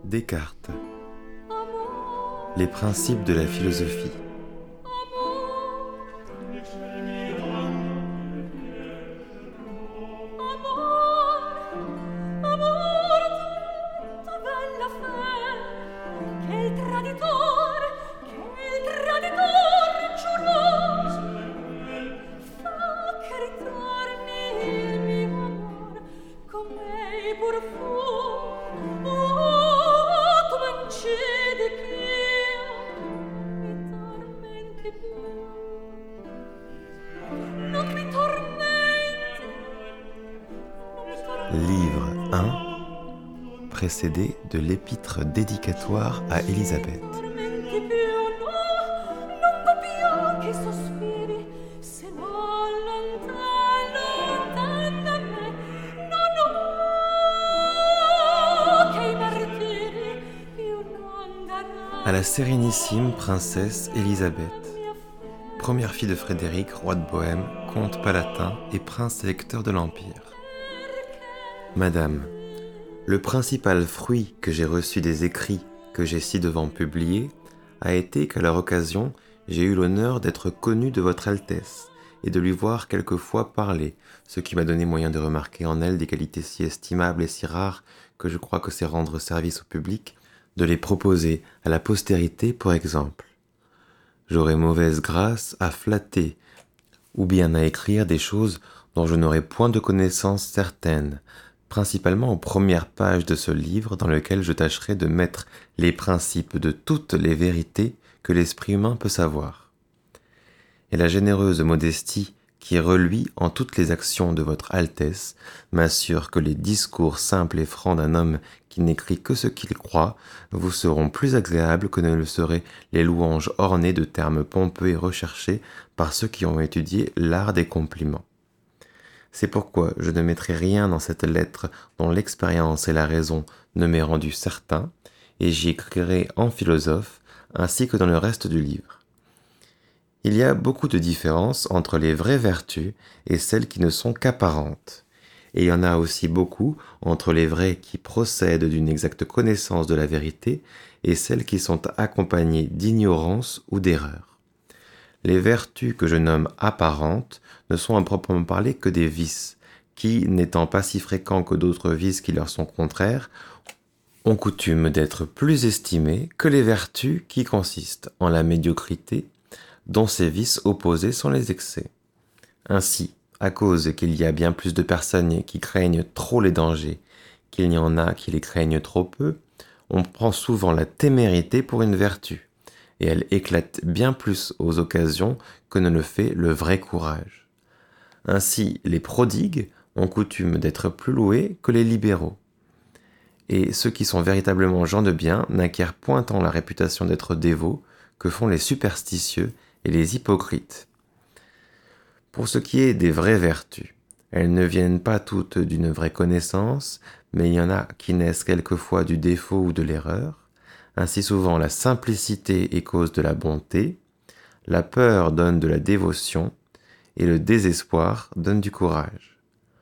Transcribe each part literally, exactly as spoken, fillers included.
Descartes. Les principes de la philosophie. Livre un, précédé de l'épître dédicatoire à Élisabeth. À la sérénissime princesse Élisabeth, première fille de Frédéric, roi de Bohême, comte palatin et prince électeur de l'Empire. Madame, le principal fruit que j'ai reçu des écrits que j'ai ci-devant publiés a été qu'à leur occasion, j'ai eu l'honneur d'être connu de votre Altesse et de lui voir quelquefois parler, ce qui m'a donné moyen de remarquer en elle des qualités si estimables et si rares que je crois que c'est rendre service au public de les proposer à la postérité pour exemple. J'aurais mauvaise grâce à flatter ou bien à écrire des choses dont je n'aurais point de connaissance certaine, principalement aux premières pages de ce livre dans lequel je tâcherai de mettre les principes de toutes les vérités que l'esprit humain peut savoir. Et la généreuse modestie qui reluit en toutes les actions de votre Altesse m'assure que les discours simples et francs d'un homme qui n'écrit que ce qu'il croit vous seront plus agréables que ne le seraient les louanges ornées de termes pompeux et recherchés par ceux qui ont étudié l'art des compliments. C'est pourquoi je ne mettrai rien dans cette lettre dont l'expérience et la raison ne m'aient rendu certain, et j'y écrirai en philosophe, ainsi que dans le reste du livre. Il y a beaucoup de différences entre les vraies vertus et celles qui ne sont qu'apparentes, et il y en a aussi beaucoup entre les vraies qui procèdent d'une exacte connaissance de la vérité et celles qui sont accompagnées d'ignorance ou d'erreur. Les vertus que je nomme apparentes ne sont à proprement parler que des vices, qui, n'étant pas si fréquents que d'autres vices qui leur sont contraires, ont coutume d'être plus estimés que les vertus qui consistent en la médiocrité, dont ces vices opposés sont les excès. Ainsi, à cause qu'il y a bien plus de personnes qui craignent trop les dangers qu'il n'y en a qui les craignent trop peu, on prend souvent la témérité pour une vertu, et elle éclate bien plus aux occasions que ne le fait le vrai courage. Ainsi, les prodigues ont coutume d'être plus loués que les libéraux. Et ceux qui sont véritablement gens de bien n'acquièrent point tant la réputation d'être dévots que font les superstitieux et les hypocrites. Pour ce qui est des vraies vertus, elles ne viennent pas toutes d'une vraie connaissance, mais il y en a qui naissent quelquefois du défaut ou de l'erreur. Ainsi souvent la simplicité est cause de la bonté, la peur donne de la dévotion, et le désespoir donne du courage.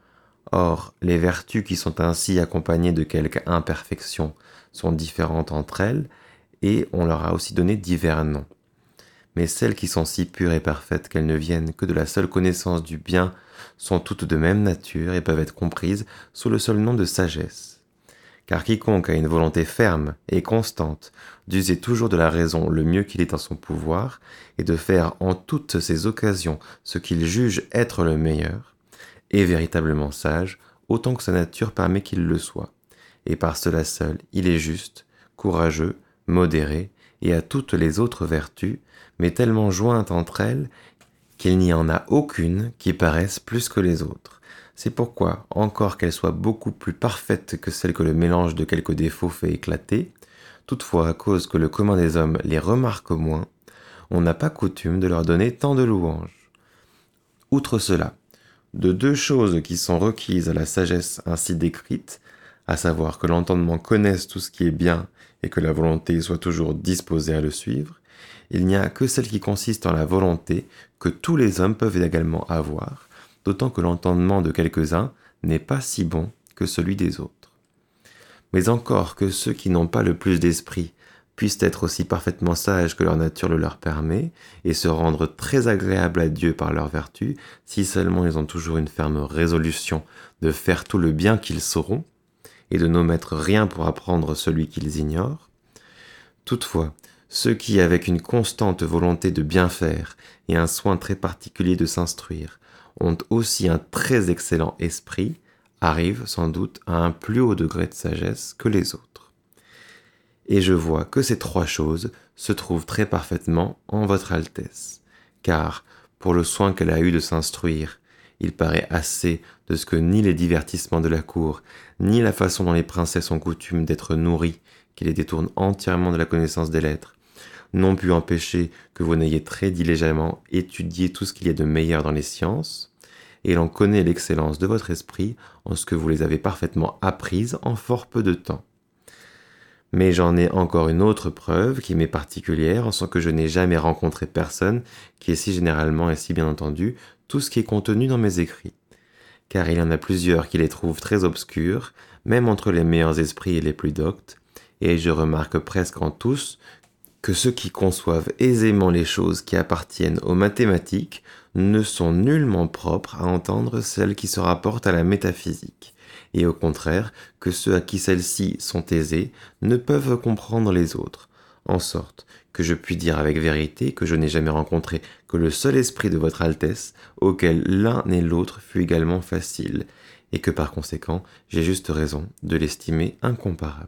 Or, les vertus qui sont ainsi accompagnées de quelque imperfection sont différentes entre elles, et on leur a aussi donné divers noms. Mais celles qui sont si pures et parfaites qu'elles ne viennent que de la seule connaissance du bien sont toutes de même nature et peuvent être comprises sous le seul nom de sagesse. Car quiconque a une volonté ferme et constante d'user toujours de la raison le mieux qu'il est en son pouvoir et de faire en toutes ces occasions ce qu'il juge être le meilleur, est véritablement sage autant que sa nature permet qu'il le soit, et par cela seul il est juste, courageux, modéré et à toutes les autres vertus, mais tellement jointes entre elles qu'il n'y en a aucune qui paraisse plus que les autres. C'est pourquoi, encore qu'elles soient beaucoup plus parfaites que celles que le mélange de quelques défauts fait éclater, toutefois à cause que le commun des hommes les remarque moins, on n'a pas coutume de leur donner tant de louanges. Outre cela, de deux choses qui sont requises à la sagesse ainsi décrite, à savoir que l'entendement connaisse tout ce qui est bien et que la volonté soit toujours disposée à le suivre, il n'y a que celle qui consiste en la volonté que tous les hommes peuvent également avoir, d'autant que l'entendement de quelques-uns n'est pas si bon que celui des autres. Mais encore que ceux qui n'ont pas le plus d'esprit puissent être aussi parfaitement sages que leur nature le leur permet, et se rendre très agréables à Dieu par leur vertu, si seulement ils ont toujours une ferme résolution de faire tout le bien qu'ils sauront, et de n'omettre rien pour apprendre celui qu'ils ignorent. Toutefois, ceux qui, avec une constante volonté de bien faire et un soin très particulier de s'instruire, ont aussi un très excellent esprit, arrivent sans doute à un plus haut degré de sagesse que les autres. Et je vois que ces trois choses se trouvent très parfaitement en votre Altesse, car, pour le soin qu'elle a eu de s'instruire, il paraît assez de ce que ni les divertissements de la cour, ni la façon dont les princesses ont coutume d'être nourries, qui les détournent entièrement de la connaissance des lettres, n'ont pu empêcher que vous n'ayez très diligemment étudié tout ce qu'il y a de meilleur dans les sciences, et l'on connaît l'excellence de votre esprit en ce que vous les avez parfaitement apprises en fort peu de temps. Mais j'en ai encore une autre preuve qui m'est particulière en ce que je n'ai jamais rencontré personne qui ait si généralement et si bien entendu tout ce qui est contenu dans mes écrits. Car il y en a plusieurs qui les trouvent très obscurs, même entre les meilleurs esprits et les plus doctes, et je remarque presque en tous que ceux qui conçoivent aisément les choses qui appartiennent aux mathématiques ne sont nullement propres à entendre celles qui se rapportent à la métaphysique, et au contraire que ceux à qui celles-ci sont aisées ne peuvent comprendre les autres, en sorte que je puis dire avec vérité que je n'ai jamais rencontré que le seul esprit de votre Altesse auquel l'un et l'autre fut également facile, et que par conséquent j'ai juste raison de l'estimer incomparable.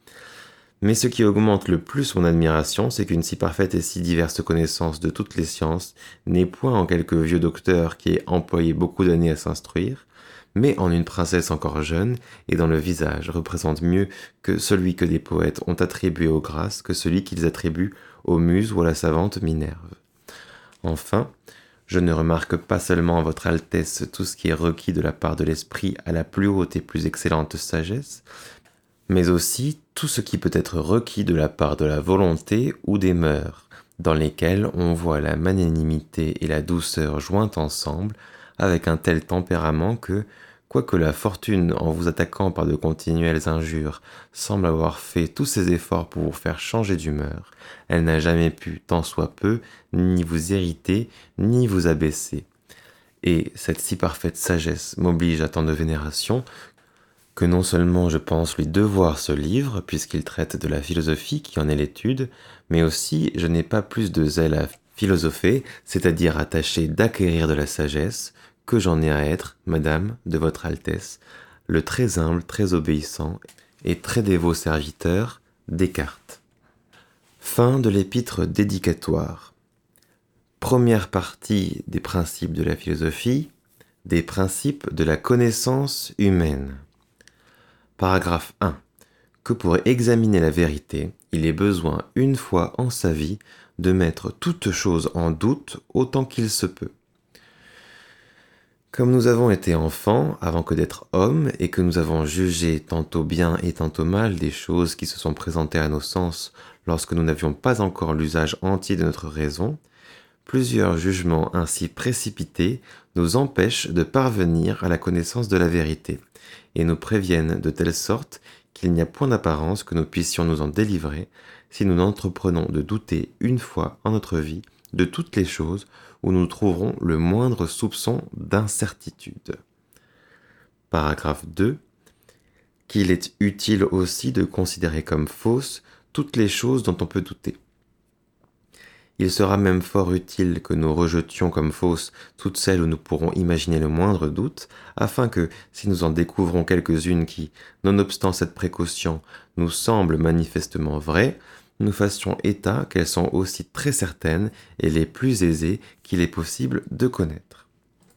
Mais ce qui augmente le plus mon admiration, c'est qu'une si parfaite et si diverse connaissance de toutes les sciences n'est point en quelque vieux docteur qui ait employé beaucoup d'années à s'instruire, mais en une princesse encore jeune et dont le visage représente mieux que celui que des poètes ont attribué aux grâces que celui qu'ils attribuent aux muses ou à la savante Minerve. Enfin, je ne remarque pas seulement à votre Altesse tout ce qui est requis de la part de l'esprit à la plus haute et plus excellente sagesse, mais aussi tout ce qui peut être requis de la part de la volonté ou des mœurs, dans lesquelles on voit la magnanimité et la douceur jointes ensemble, avec un tel tempérament que, quoique la fortune, en vous attaquant par de continuelles injures, semble avoir fait tous ses efforts pour vous faire changer d'humeur, elle n'a jamais pu, tant soit peu, ni vous irriter, ni vous abaisser. Et cette si parfaite sagesse m'oblige à tant de vénération, que non seulement je pense lui devoir ce livre, puisqu'il traite de la philosophie qui en est l'étude, mais aussi je n'ai pas plus de zèle à philosopher, c'est-à-dire à tâcher d'acquérir de la sagesse, que j'en ai à être, Madame, de votre Altesse, le très humble, très obéissant et très dévot serviteur, Descartes. Fin de l'épître dédicatoire. Première partie des principes de la philosophie, des principes de la connaissance humaine. Paragraphe un. Que pour examiner la vérité, il est besoin une fois en sa vie de mettre toute chose en doute autant qu'il se peut. Comme nous avons été enfants avant que d'être hommes et que nous avons jugé tantôt bien et tantôt mal des choses qui se sont présentées à nos sens lorsque nous n'avions pas encore l'usage entier de notre raison, plusieurs jugements ainsi précipités nous empêchent de parvenir à la connaissance de la vérité et nous préviennent de telle sorte qu'il n'y a point d'apparence que nous puissions nous en délivrer si nous n'entreprenons de douter une fois en notre vie de toutes les choses où nous trouverons le moindre soupçon d'incertitude. Paragraphe deux. Qu'il est utile aussi de considérer comme fausses toutes les choses dont on peut douter. Il sera même fort utile que nous rejetions comme fausses toutes celles où nous pourrons imaginer le moindre doute, afin que, si nous en découvrons quelques-unes qui, nonobstant cette précaution, nous semblent manifestement vraies, nous fassions état qu'elles sont aussi très certaines et les plus aisées qu'il est possible de connaître.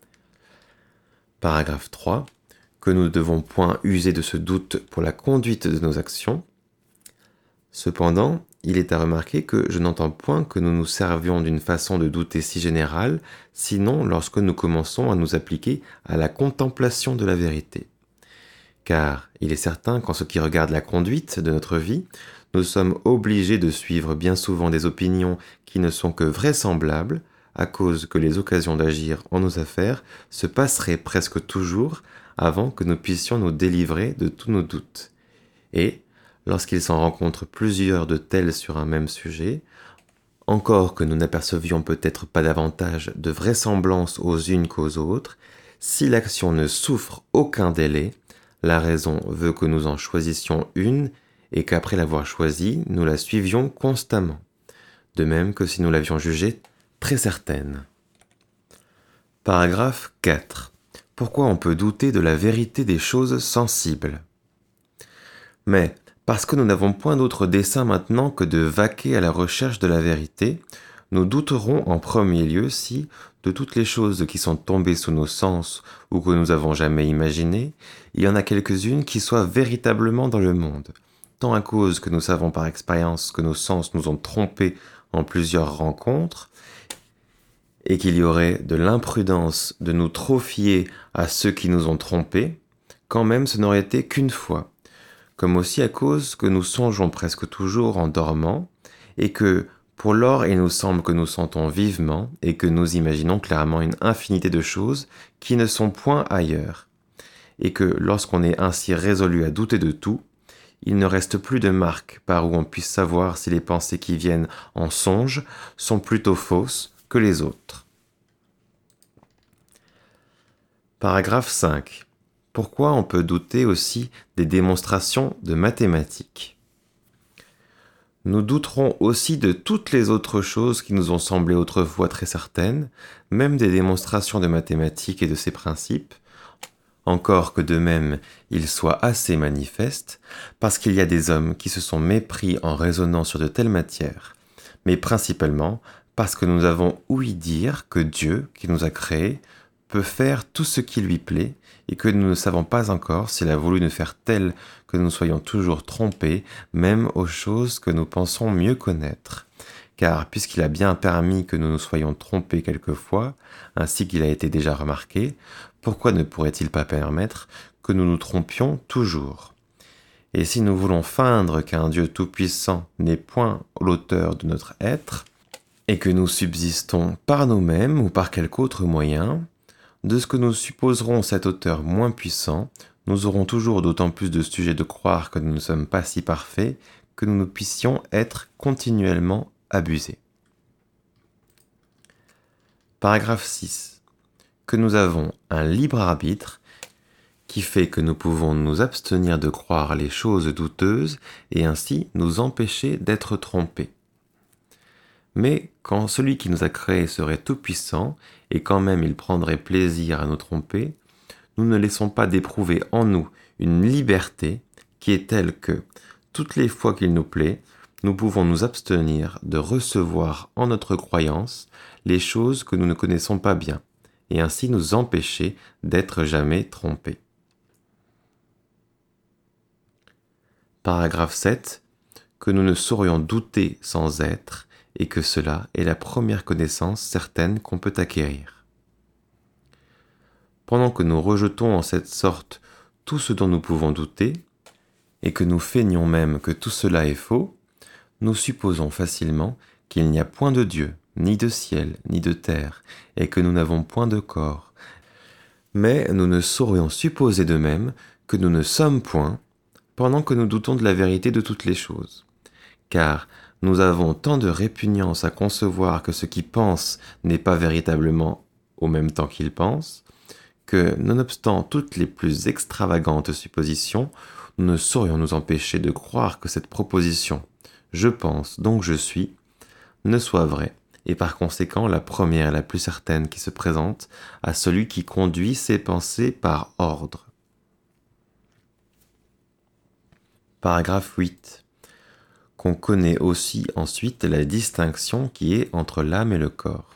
Paragraphe trois. Que nous ne devons point user de ce doute pour la conduite de nos actions. Cependant, il est à remarquer que je n'entends point que nous nous servions d'une façon de douter si générale, sinon lorsque nous commençons à nous appliquer à la contemplation de la vérité. Car il est certain qu'en ce qui regarde la conduite de notre vie, nous sommes obligés de suivre bien souvent des opinions qui ne sont que vraisemblables, à cause que les occasions d'agir en nos affaires se passeraient presque toujours avant que nous puissions nous délivrer de tous nos doutes. Et, lorsqu'il s'en rencontre plusieurs de tels sur un même sujet, encore que nous n'apercevions peut-être pas davantage de vraisemblance aux unes qu'aux autres, si l'action ne souffre aucun délai, la raison veut que nous en choisissions une et qu'après l'avoir choisie, nous la suivions constamment, de même que si nous l'avions jugée très certaine. Paragraphe quatre. Pourquoi on peut douter de la vérité des choses sensibles ? Mais, parce que nous n'avons point d'autre dessein maintenant que de vaquer à la recherche de la vérité, nous douterons en premier lieu si, de toutes les choses qui sont tombées sous nos sens ou que nous avons jamais imaginées, il y en a quelques-unes qui soient véritablement dans le monde, tant à cause que nous savons par expérience que nos sens nous ont trompés en plusieurs rencontres, et qu'il y aurait de l'imprudence de nous trop fier à ceux qui nous ont trompés, quand même ce n'aurait été qu'une fois, comme aussi à cause que nous songeons presque toujours en dormant, et que, pour lors, il nous semble que nous sentons vivement, et que nous imaginons clairement une infinité de choses qui ne sont point ailleurs, et que, lorsqu'on est ainsi résolu à douter de tout, il ne reste plus de marque par où on puisse savoir si les pensées qui viennent en songe sont plutôt fausses que les autres. Paragraphe cinq. Pourquoi on peut douter aussi des démonstrations de mathématiques ? Nous douterons aussi de toutes les autres choses qui nous ont semblé autrefois très certaines, même des démonstrations de mathématiques et de ses principes, encore que de même ils soient assez manifestes, parce qu'il y a des hommes qui se sont mépris en raisonnant sur de telles matières, mais principalement parce que nous avons ouï dire que Dieu, qui nous a créés, peut faire tout ce qui lui plaît, et que nous ne savons pas encore s'il a voulu nous faire tels que nous soyons toujours trompés, même aux choses que nous pensons mieux connaître. Car puisqu'il a bien permis que nous nous soyons trompés quelquefois, ainsi qu'il a été déjà remarqué, pourquoi ne pourrait-il pas permettre que nous nous trompions toujours ? Et si nous voulons feindre qu'un Dieu tout-puissant n'est point l'auteur de notre être, et que nous subsistons par nous-mêmes ou par quelque autre moyen, de ce que nous supposerons cet auteur moins puissant, nous aurons toujours d'autant plus de sujets de croire que nous ne sommes pas si parfaits que nous ne puissions être continuellement abusés. Paragraphe six. Que nous avons un libre arbitre qui fait que nous pouvons nous abstenir de croire les choses douteuses et ainsi nous empêcher d'être trompés. Mais quand celui qui nous a créés serait tout-puissant, et quand même il prendrait plaisir à nous tromper, nous ne laissons pas d'éprouver en nous une liberté qui est telle que, toutes les fois qu'il nous plaît, nous pouvons nous abstenir de recevoir en notre croyance les choses que nous ne connaissons pas bien, et ainsi nous empêcher d'être jamais trompés. Paragraphe sept. Que nous ne saurions douter sans être, et que cela est la première connaissance certaine qu'on peut acquérir. Pendant que nous rejetons en cette sorte tout ce dont nous pouvons douter, et que nous feignons même que tout cela est faux, nous supposons facilement qu'il n'y a point de Dieu, ni de ciel, ni de terre, et que nous n'avons point de corps. Mais nous ne saurions supposer de même que nous ne sommes point, pendant que nous doutons de la vérité de toutes les choses. Car nous avons tant de répugnance à concevoir que ce qui pense n'est pas véritablement au même temps qu'il pense, que, nonobstant toutes les plus extravagantes suppositions, nous ne saurions nous empêcher de croire que cette proposition « je pense, donc je suis » ne soit vraie, et par conséquent la première et la plus certaine qui se présente à celui qui conduit ses pensées par ordre. Paragraphe huit. Qu'on connaît aussi ensuite la distinction qui est entre l'âme et le corps.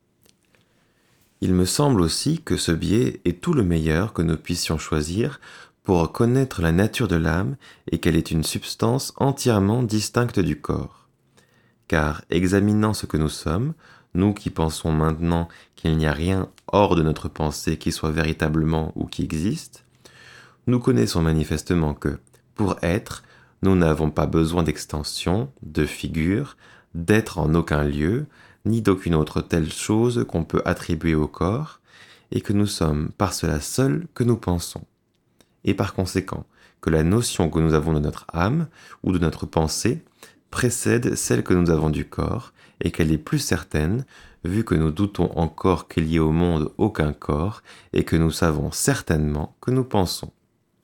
Il me semble aussi que ce biais est tout le meilleur que nous puissions choisir pour connaître la nature de l'âme et qu'elle est une substance entièrement distincte du corps. Car, examinant ce que nous sommes, nous qui pensons maintenant qu'il n'y a rien hors de notre pensée qui soit véritablement ou qui existe, nous connaissons manifestement que, pour être, nous n'avons pas besoin d'extension, de figure, d'être en aucun lieu, ni d'aucune autre telle chose qu'on peut attribuer au corps, et que nous sommes par cela seul que nous pensons. et par conséquent que la notion que nous avons de notre âme ou de notre pensée précède celle que nous avons du corps et qu'elle est plus certaine vu que nous doutons encore qu'il y ait au monde aucun corps et que nous savons certainement que nous pensons.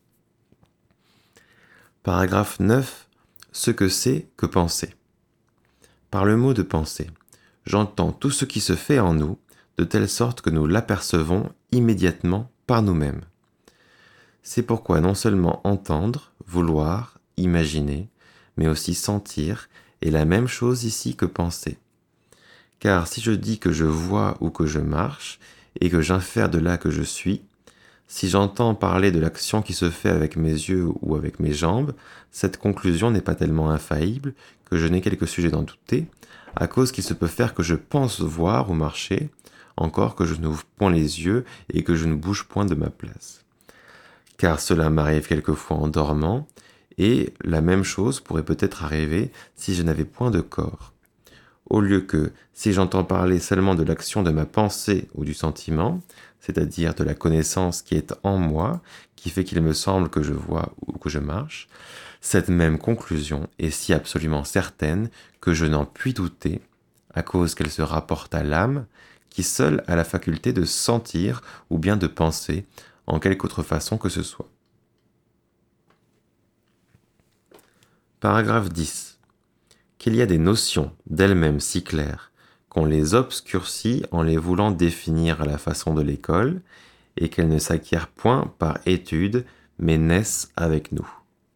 Paragraphe neuf. Ce que c'est que penser. Par le mot de penser, j'entends tout ce qui se fait en nous de telle sorte que nous l'apercevons immédiatement par nous-mêmes. C'est pourquoi non seulement entendre, vouloir, imaginer, mais aussi sentir est la même chose ici que penser. Car si je dis que je vois ou que je marche, et que j'infère de là que je suis, si j'entends parler de l'action qui se fait avec mes yeux ou avec mes jambes, cette conclusion n'est pas tellement infaillible que je n'ai quelque sujet d'en douter, à cause qu'il se peut faire que je pense voir ou marcher, encore que je n'ouvre point les yeux et que je ne bouge point de ma place. Car cela m'arrive quelquefois en dormant, et la même chose pourrait peut-être arriver si je n'avais point de corps. Au lieu que, si j'entends parler seulement de l'action de ma pensée ou du sentiment, c'est-à-dire de la connaissance qui est en moi, qui fait qu'il me semble que je vois ou que je marche, cette même conclusion est si absolument certaine que je n'en puis douter, à cause qu'elle se rapporte à l'âme, qui seule a la faculté de sentir ou bien de penser en quelque autre façon que ce soit. Paragraphe dix. Qu'il y a des notions d'elles-mêmes si claires qu'on les obscurcit en les voulant définir à la façon de l'école, et qu'elles ne s'acquièrent point par étude, mais naissent avec nous.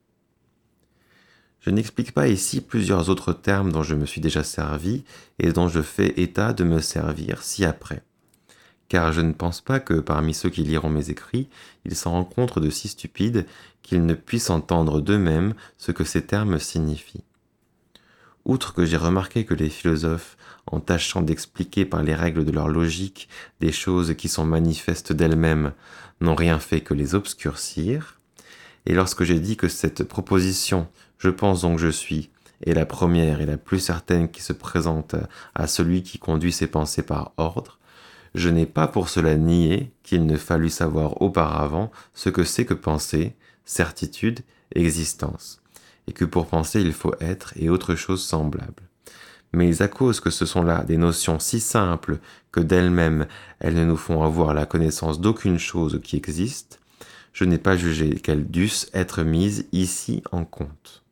Je n'explique pas ici plusieurs autres termes dont je me suis déjà servi et dont je fais état de me servir ci-après, car je ne pense pas que parmi ceux qui liront mes écrits, il s'en rencontre de si stupides qu'ils ne puissent entendre d'eux-mêmes ce que ces termes signifient. Outre que j'ai remarqué que les philosophes, en tâchant d'expliquer par les règles de leur logique des choses qui sont manifestes d'elles-mêmes, n'ont rien fait que les obscurcir, et lorsque j'ai dit que cette proposition « je pense donc je suis » est la première et la plus certaine qui se présente à celui qui conduit ses pensées par ordre, je n'ai pas pour cela nié qu'il ne fallut savoir auparavant ce que c'est que penser, certitude, existence, et que pour penser il faut être et autre chose semblable. Mais à cause que ce sont là des notions si simples que d'elles-mêmes elles ne nous font avoir la connaissance d'aucune chose qui existe, je n'ai pas jugé qu'elles dussent être mises ici en compte.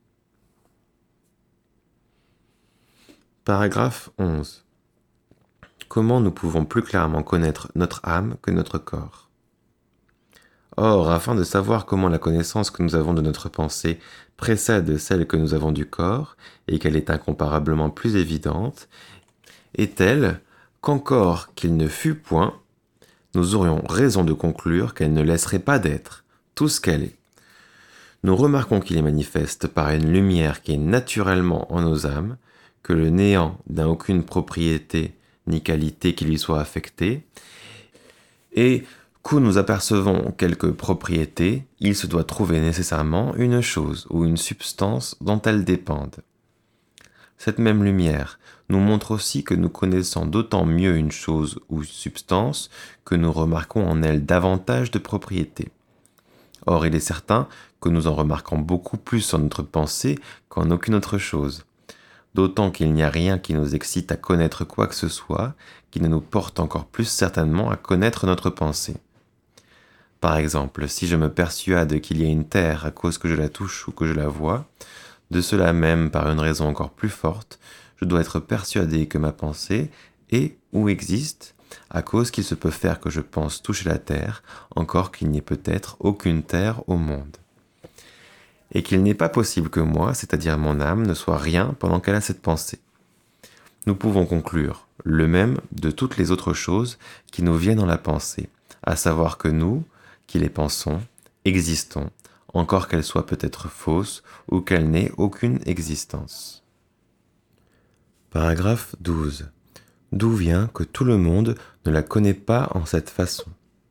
Paragraphe onze. Comment nous pouvons plus clairement connaître notre âme que notre corps ? Or, afin de savoir comment la connaissance que nous avons de notre pensée précède celle que nous avons du corps, et qu'elle est incomparablement plus évidente, est telle qu'encore qu'il ne fût point, nous aurions raison de conclure qu'elle ne laisserait pas d'être tout ce qu'elle est. Nous remarquons qu'il est manifeste par une lumière qui est naturellement en nos âmes, que le néant n'a aucune propriété ni qualité qui lui soit affectée, et qu'où nous apercevons quelque propriété, il se doit trouver nécessairement une chose ou une substance dont elle dépende. Cette même lumière nous montre aussi que nous connaissons d'autant mieux une chose ou substance que nous remarquons en elle davantage de propriétés. Or, il est certain que nous en remarquons beaucoup plus en notre pensée qu'en aucune autre chose, d'autant qu'il n'y a rien qui nous excite à connaître quoi que ce soit, qui ne nous porte encore plus certainement à connaître notre pensée. Par exemple, si je me persuade qu'il y a une terre à cause que je la touche ou que je la vois, de cela même par une raison encore plus forte, je dois être persuadé que ma pensée est ou existe, à cause qu'il se peut faire que je pense toucher la terre, encore qu'il n'y ait peut-être aucune terre au monde. Et qu'il n'est pas possible que moi, c'est-à-dire mon âme, ne soit rien pendant qu'elle a cette pensée. Nous pouvons conclure le même de toutes les autres choses qui nous viennent dans la pensée, à savoir que nous, qui les pensons, existons, encore qu'elles soient peut-être fausses ou qu'elles n'aient aucune existence. Paragraphe douze. D'où vient que tout le monde ne la connaît pas en cette façon ?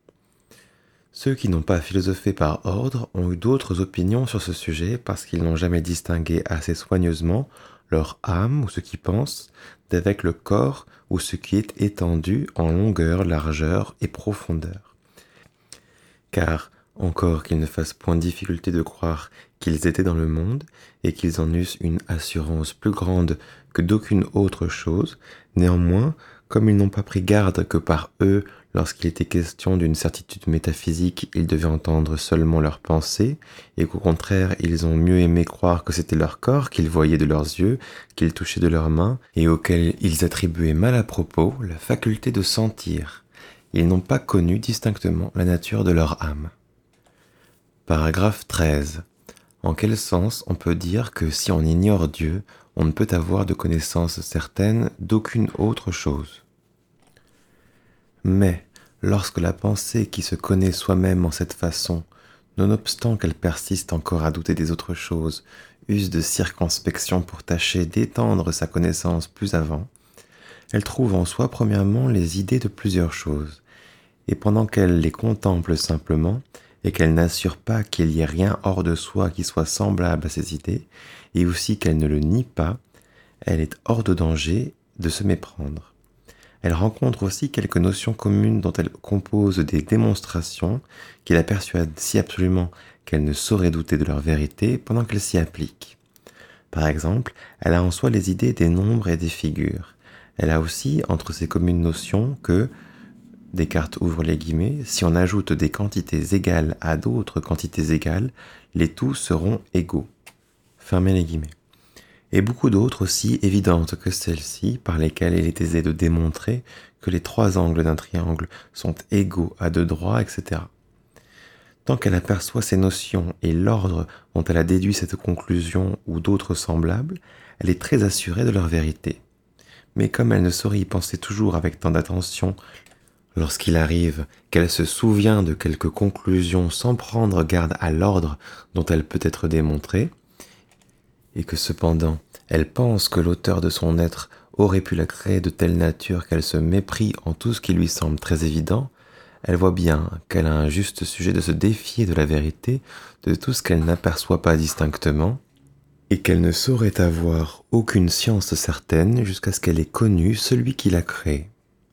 Ceux qui n'ont pas philosophé par ordre ont eu d'autres opinions sur ce sujet parce qu'ils n'ont jamais distingué assez soigneusement leur âme ou ce qu'ils pensent d'avec le corps ou ce qui est étendu en longueur, largeur et profondeur. Car encore qu'ils ne fassent point difficulté de croire qu'ils étaient dans le monde, et qu'ils en eussent une assurance plus grande que d'aucune autre chose, néanmoins, comme ils n'ont pas pris garde que par eux, lorsqu'il était question d'une certitude métaphysique, ils devaient entendre seulement leurs pensées, et qu'au contraire, ils ont mieux aimé croire que c'était leur corps qu'ils voyaient de leurs yeux, qu'ils touchaient de leurs mains, et auquel ils attribuaient mal à propos la faculté de sentir. Ils n'ont pas connu distinctement la nature de leur âme. Paragraphe treize. En quel sens on peut dire que si on ignore Dieu, on ne peut avoir de connaissance certaine d'aucune autre chose? Mais, lorsque la pensée qui se connaît soi-même en cette façon, nonobstant qu'elle persiste encore à douter des autres choses, use de circonspection pour tâcher d'étendre sa connaissance plus avant, elle trouve en soi premièrement les idées de plusieurs choses, et pendant qu'elle les contemple simplement, et qu'elle n'assure pas qu'il y ait rien hors de soi qui soit semblable à ces idées, et aussi qu'elle ne le nie pas, elle est hors de danger de se méprendre. Elle rencontre aussi quelques notions communes dont elle compose des démonstrations qui la persuadent si absolument qu'elle ne saurait douter de leur vérité pendant qu'elle s'y applique. Par exemple, elle a en soi les idées des nombres et des figures. Elle a aussi entre ces communes notions que, Descartes ouvre les guillemets, si on ajoute des quantités égales à d'autres quantités égales, les tous seront égaux. Fermez les guillemets. Et beaucoup d'autres aussi évidentes que celles-ci, par lesquelles il est aisé de démontrer que les trois angles d'un triangle sont égaux à deux droits, et cetera. Tant qu'elle aperçoit ces notions et l'ordre dont elle a déduit cette conclusion ou d'autres semblables, elle est très assurée de leur vérité. Mais comme elle ne saurait y penser toujours avec tant d'attention, lorsqu'il arrive qu'elle se souvient de quelque conclusion sans prendre garde à l'ordre dont elle peut être démontrée, et que cependant elle pense que l'auteur de son être aurait pu la créer de telle nature qu'elle se méprie en tout ce qui lui semble très évident, elle voit bien qu'elle a un juste sujet de se défier de la vérité, de tout ce qu'elle n'aperçoit pas distinctement, et qu'elle ne saurait avoir aucune science certaine jusqu'à ce qu'elle ait connu celui qui l'a créée.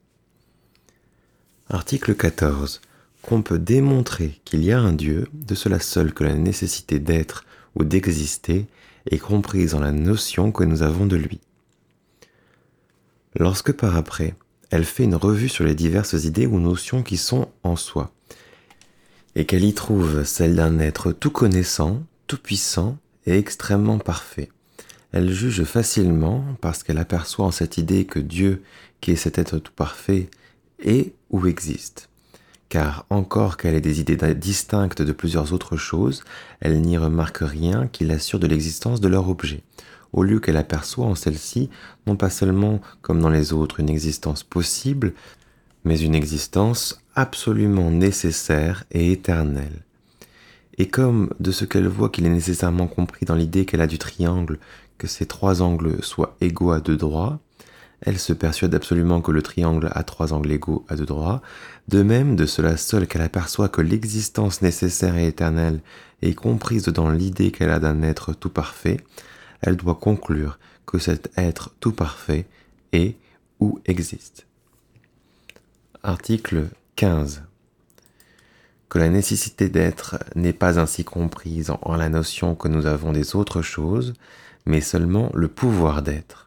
Article quatorze. Qu'on peut démontrer qu'il y a un Dieu, de cela seul que la nécessité d'être ou d'exister est comprise dans la notion que nous avons de lui. Lorsque par après, elle fait une revue sur les diverses idées ou notions qui sont en soi, et qu'elle y trouve celle d'un être tout connaissant, tout puissant et extrêmement parfait, elle juge facilement, parce qu'elle aperçoit en cette idée que Dieu, qui est cet être tout parfait, est ou existe. Car encore qu'elle ait des idées distinctes de plusieurs autres choses, elle n'y remarque rien qui l'assure de l'existence de leur objet, au lieu qu'elle aperçoit en celle-ci non pas seulement, comme dans les autres, une existence possible, mais une existence absolument nécessaire et éternelle. Et comme de ce qu'elle voit qu'il est nécessairement compris dans l'idée qu'elle a du triangle que ces trois angles soient égaux à deux droits, elle se persuade absolument que le triangle a trois angles égaux à deux droits, de même de cela seul qu'elle aperçoit que l'existence nécessaire et éternelle est comprise dans l'idée qu'elle a d'un être tout parfait, elle doit conclure que cet être tout parfait est ou existe. Article quinze. Que la nécessité d'être n'est pas ainsi comprise en la notion que nous avons des autres choses, mais seulement le pouvoir d'être.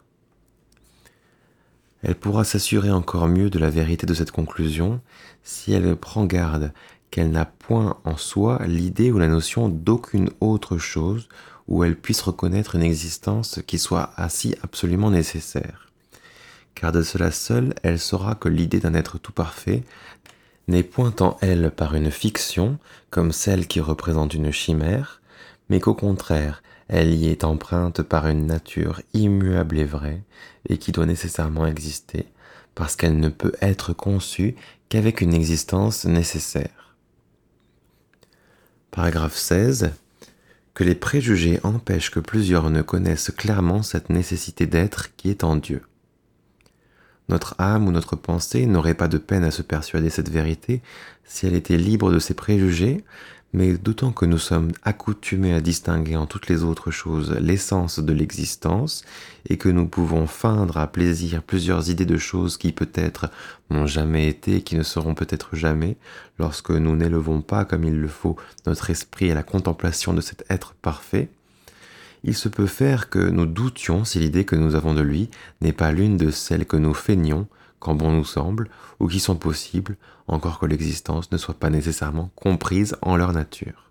Elle pourra s'assurer encore mieux de la vérité de cette conclusion si elle prend garde qu'elle n'a point en soi l'idée ou la notion d'aucune autre chose où elle puisse reconnaître une existence qui soit ainsi absolument nécessaire. Car de cela seul, elle saura que l'idée d'un être tout parfait n'est point en elle par une fiction, comme celle qui représente une chimère, mais qu'au contraire, elle y est empreinte par une nature immuable et vraie, et qui doit nécessairement exister, parce qu'elle ne peut être conçue qu'avec une existence nécessaire. Paragraphe seize. Que les préjugés empêchent que plusieurs ne connaissent clairement cette nécessité d'être qui est en Dieu. Notre âme ou notre pensée n'aurait pas de peine à se persuader cette vérité si elle était libre de ses préjugés, mais d'autant que nous sommes accoutumés à distinguer en toutes les autres choses l'essence de l'existence, et que nous pouvons feindre à plaisir plusieurs idées de choses qui peut-être n'ont jamais été et qui ne seront peut-être jamais, lorsque nous n'élevons pas comme il le faut notre esprit à la contemplation de cet être parfait, il se peut faire que nous doutions si l'idée que nous avons de lui n'est pas l'une de celles que nous feignons, quand bon nous semble, ou qui sont possibles, encore que l'existence ne soit pas nécessairement comprise en leur nature.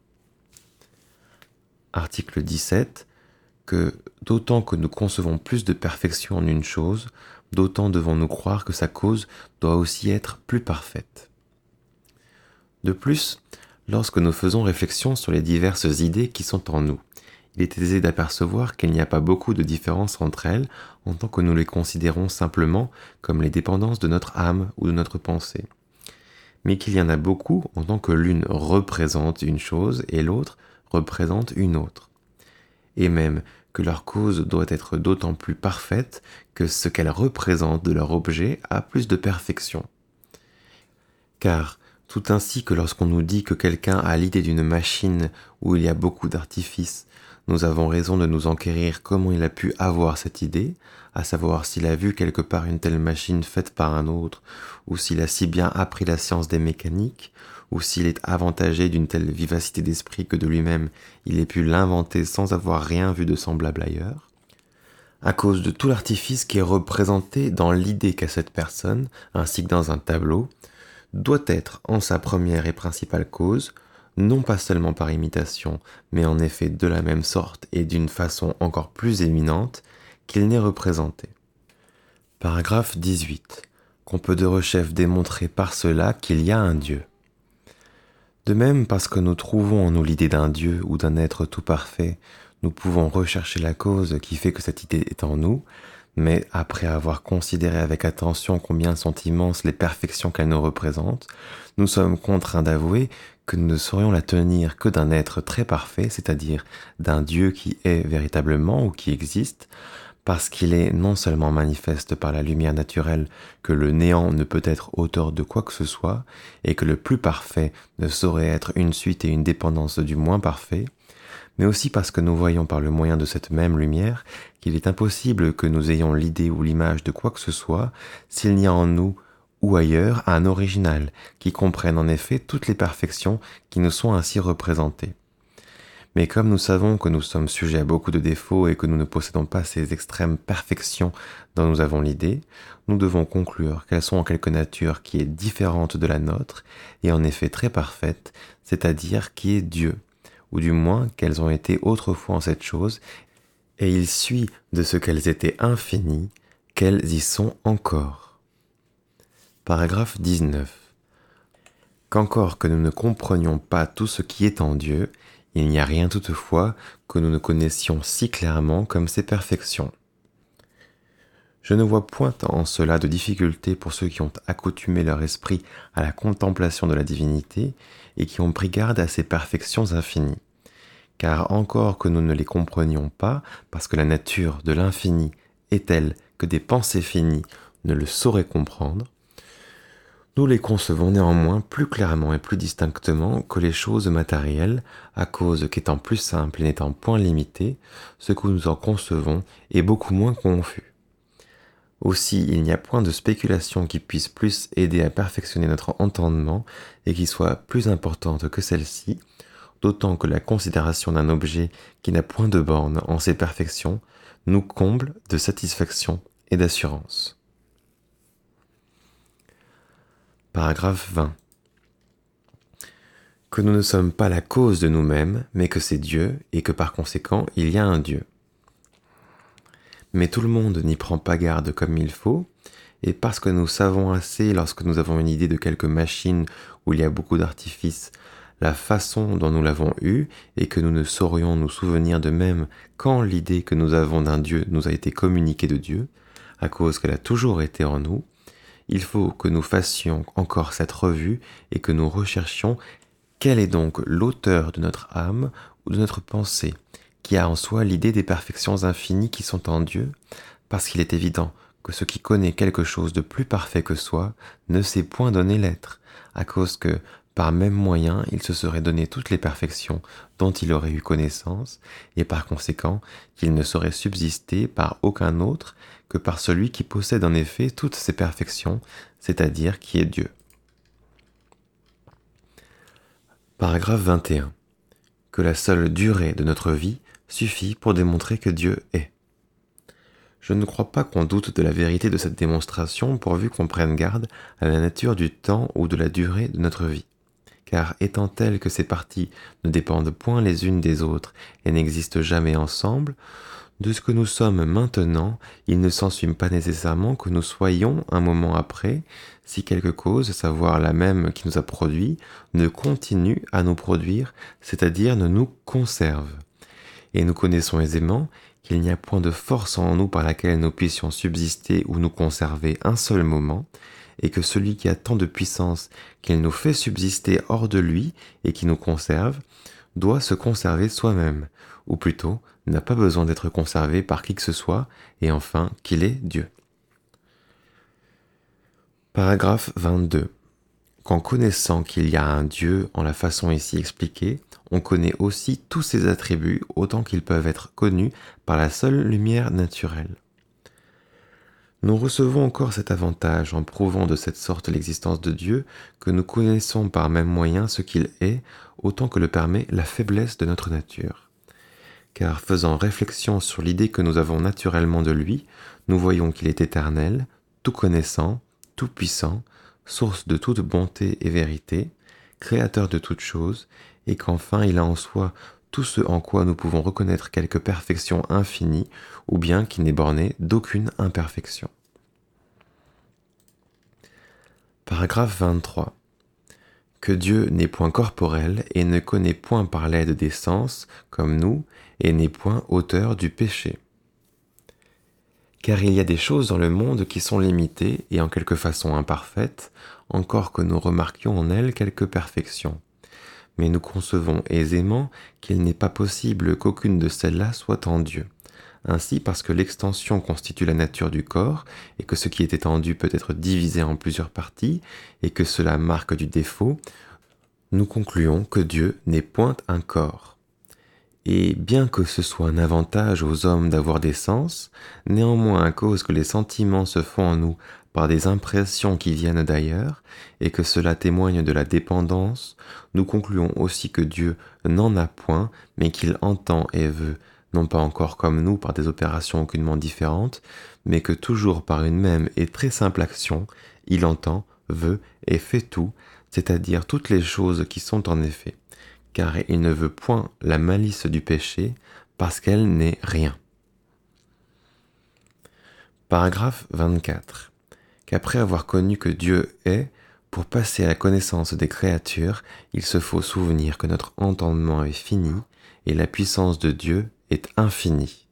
Article dix-sept. Que d'autant que nous concevons plus de perfection en une chose, d'autant devons-nous croire que sa cause doit aussi être plus parfaite. De plus, lorsque nous faisons réflexion sur les diverses idées qui sont en nous, il est aisé d'apercevoir qu'il n'y a pas beaucoup de différence entre elles en tant que nous les considérons simplement comme les dépendances de notre âme ou de notre pensée, mais qu'il y en a beaucoup en tant que l'une représente une chose et l'autre représente une autre, et même que leur cause doit être d'autant plus parfaite que ce qu'elles représentent de leur objet a plus de perfection. Car tout ainsi que lorsqu'on nous dit que quelqu'un a l'idée d'une machine où il y a beaucoup d'artifices, nous avons raison de nous enquérir comment il a pu avoir cette idée, à savoir s'il a vu quelque part une telle machine faite par un autre, ou s'il a si bien appris la science des mécaniques, ou s'il est avantagé d'une telle vivacité d'esprit que de lui-même il ait pu l'inventer sans avoir rien vu de semblable ailleurs, à cause de tout l'artifice qui est représenté dans l'idée qu'a cette personne, ainsi que dans un tableau, doit être en sa première et principale cause, non pas seulement par imitation, mais en effet de la même sorte et d'une façon encore plus éminente qu'il n'est représenté. Paragraphe dix-huit. Qu'on peut de rechef démontrer par cela qu'il y a un Dieu. De même, parce que nous trouvons en nous l'idée d'un Dieu ou d'un être tout parfait, nous pouvons rechercher la cause qui fait que cette idée est en nous, mais après avoir considéré avec attention combien sont immenses les perfections qu'elle nous représente, nous sommes contraints d'avouer que nous ne saurions la tenir que d'un être très parfait, c'est-à-dire d'un Dieu qui est véritablement ou qui existe, parce qu'il est non seulement manifeste par la lumière naturelle que le néant ne peut être auteur de quoi que ce soit, et que le plus parfait ne saurait être une suite et une dépendance du moins parfait, mais aussi parce que nous voyons par le moyen de cette même lumière qu'il est impossible que nous ayons l'idée ou l'image de quoi que ce soit s'il n'y a en nous ou ailleurs un original qui comprenne en effet toutes les perfections qui nous sont ainsi représentées. Mais comme nous savons que nous sommes sujets à beaucoup de défauts et que nous ne possédons pas ces extrêmes perfections dont nous avons l'idée, nous devons conclure qu'elles sont en quelque nature qui est différente de la nôtre et en effet très parfaite, c'est-à-dire qui est Dieu, ou du moins qu'elles ont été autrefois en cette chose, et il suit de ce qu'elles étaient infinies, qu'elles y sont encore. Paragraphe dix-neuf. Qu'encore que nous ne comprenions pas tout ce qui est en Dieu, il n'y a rien toutefois que nous ne connaissions si clairement comme ses perfections. Je ne vois point en cela de difficulté pour ceux qui ont accoutumé leur esprit à la contemplation de la divinité et qui ont pris garde à ses perfections infinies. Car encore que nous ne les comprenions pas, parce que la nature de l'infini est telle que des pensées finies ne le sauraient comprendre, nous les concevons néanmoins plus clairement et plus distinctement que les choses matérielles, à cause qu'étant plus simples et n'étant point limitées, ce que nous en concevons est beaucoup moins confus. Aussi, il n'y a point de spéculation qui puisse plus aider à perfectionner notre entendement et qui soit plus importante que celle-ci, d'autant que la considération d'un objet qui n'a point de borne en ses perfections nous comble de satisfaction et d'assurance. Paragraphe vingt. Que nous ne sommes pas la cause de nous-mêmes, mais que c'est Dieu, et que par conséquent il y a un Dieu. Mais tout le monde n'y prend pas garde comme il faut, et parce que nous savons assez, lorsque nous avons une idée de quelque machine où il y a beaucoup d'artifices, la façon dont nous l'avons eue, et que nous ne saurions nous souvenir de même quand l'idée que nous avons d'un Dieu nous a été communiquée de Dieu, à cause qu'elle a toujours été en nous, il faut que nous fassions encore cette revue et que nous recherchions quel est donc l'auteur de notre âme ou de notre pensée, qui a en soi l'idée des perfections infinies qui sont en Dieu, parce qu'il est évident que ce qui connaît quelque chose de plus parfait que soi ne sait point donner l'être, à cause que, par même moyen, il se serait donné toutes les perfections dont il aurait eu connaissance, et par conséquent qu'il ne saurait subsister par aucun autre que par celui qui possède en effet toutes ces perfections, c'est-à-dire qui est Dieu. Paragraphe vingt et un. Que la seule durée de notre vie suffit pour démontrer que Dieu est. Je ne crois pas qu'on doute de la vérité de cette démonstration pourvu qu'on prenne garde à la nature du temps ou de la durée de notre vie. Car étant telles que ces parties ne dépendent point les unes des autres et n'existent jamais ensemble, de ce que nous sommes maintenant, il ne s'ensuit pas nécessairement que nous soyons un moment après, si quelque cause, savoir la même qui nous a produit, ne continue à nous produire, c'est-à-dire ne nous conserve. Et nous connaissons aisément qu'il n'y a point de force en nous par laquelle nous puissions subsister ou nous conserver un seul moment, et que celui qui a tant de puissance qu'il nous fait subsister hors de lui et qui nous conserve, doit se conserver soi-même, ou plutôt n'a pas besoin d'être conservé par qui que ce soit, et enfin qu'il est Dieu. Paragraphe vingt-deux. Qu'en connaissant qu'il y a un Dieu en la façon ici expliquée, on connaît aussi tous ses attributs autant qu'ils peuvent être connus par la seule lumière naturelle. Nous recevons encore cet avantage en prouvant de cette sorte l'existence de Dieu que nous connaissons par même moyen ce qu'il est autant que le permet la faiblesse de notre nature. Car faisant réflexion sur l'idée que nous avons naturellement de lui, nous voyons qu'il est éternel, tout connaissant, tout puissant, source de toute bonté et vérité, créateur de toutes choses, et qu'enfin il a en soi tout ce en quoi nous pouvons reconnaître quelque perfection infinie, ou bien qui n'est borné d'aucune imperfection. Paragraphe vingt-trois. Que Dieu n'est point corporel et ne connaît point par l'aide des sens, comme nous, et n'est point auteur du péché. Car il y a des choses dans le monde qui sont limitées et en quelque façon imparfaites, encore que nous remarquions en elles quelque perfection. Mais nous concevons aisément qu'il n'est pas possible qu'aucune de celles-là soit en Dieu. Ainsi, parce que l'extension constitue la nature du corps, et que ce qui est étendu peut être divisé en plusieurs parties, et que cela marque du défaut, nous concluons que Dieu n'est point un corps. Et bien que ce soit un avantage aux hommes d'avoir des sens, néanmoins à cause que les sentiments se font en nous par des impressions qui viennent d'ailleurs, et que cela témoigne de la dépendance, nous concluons aussi que Dieu n'en a point, mais qu'il entend et veut, non pas encore comme nous par des opérations aucunement différentes, mais que toujours par une même et très simple action, il entend, veut et fait tout, c'est-à-dire toutes les choses qui sont en effet, car il ne veut point la malice du péché, parce qu'elle n'est rien. Paragraphe vingt-quatre. Qu'après avoir connu que Dieu est, pour passer à la connaissance des créatures, il se faut souvenir que notre entendement est fini, et la puissance de Dieu est infinie.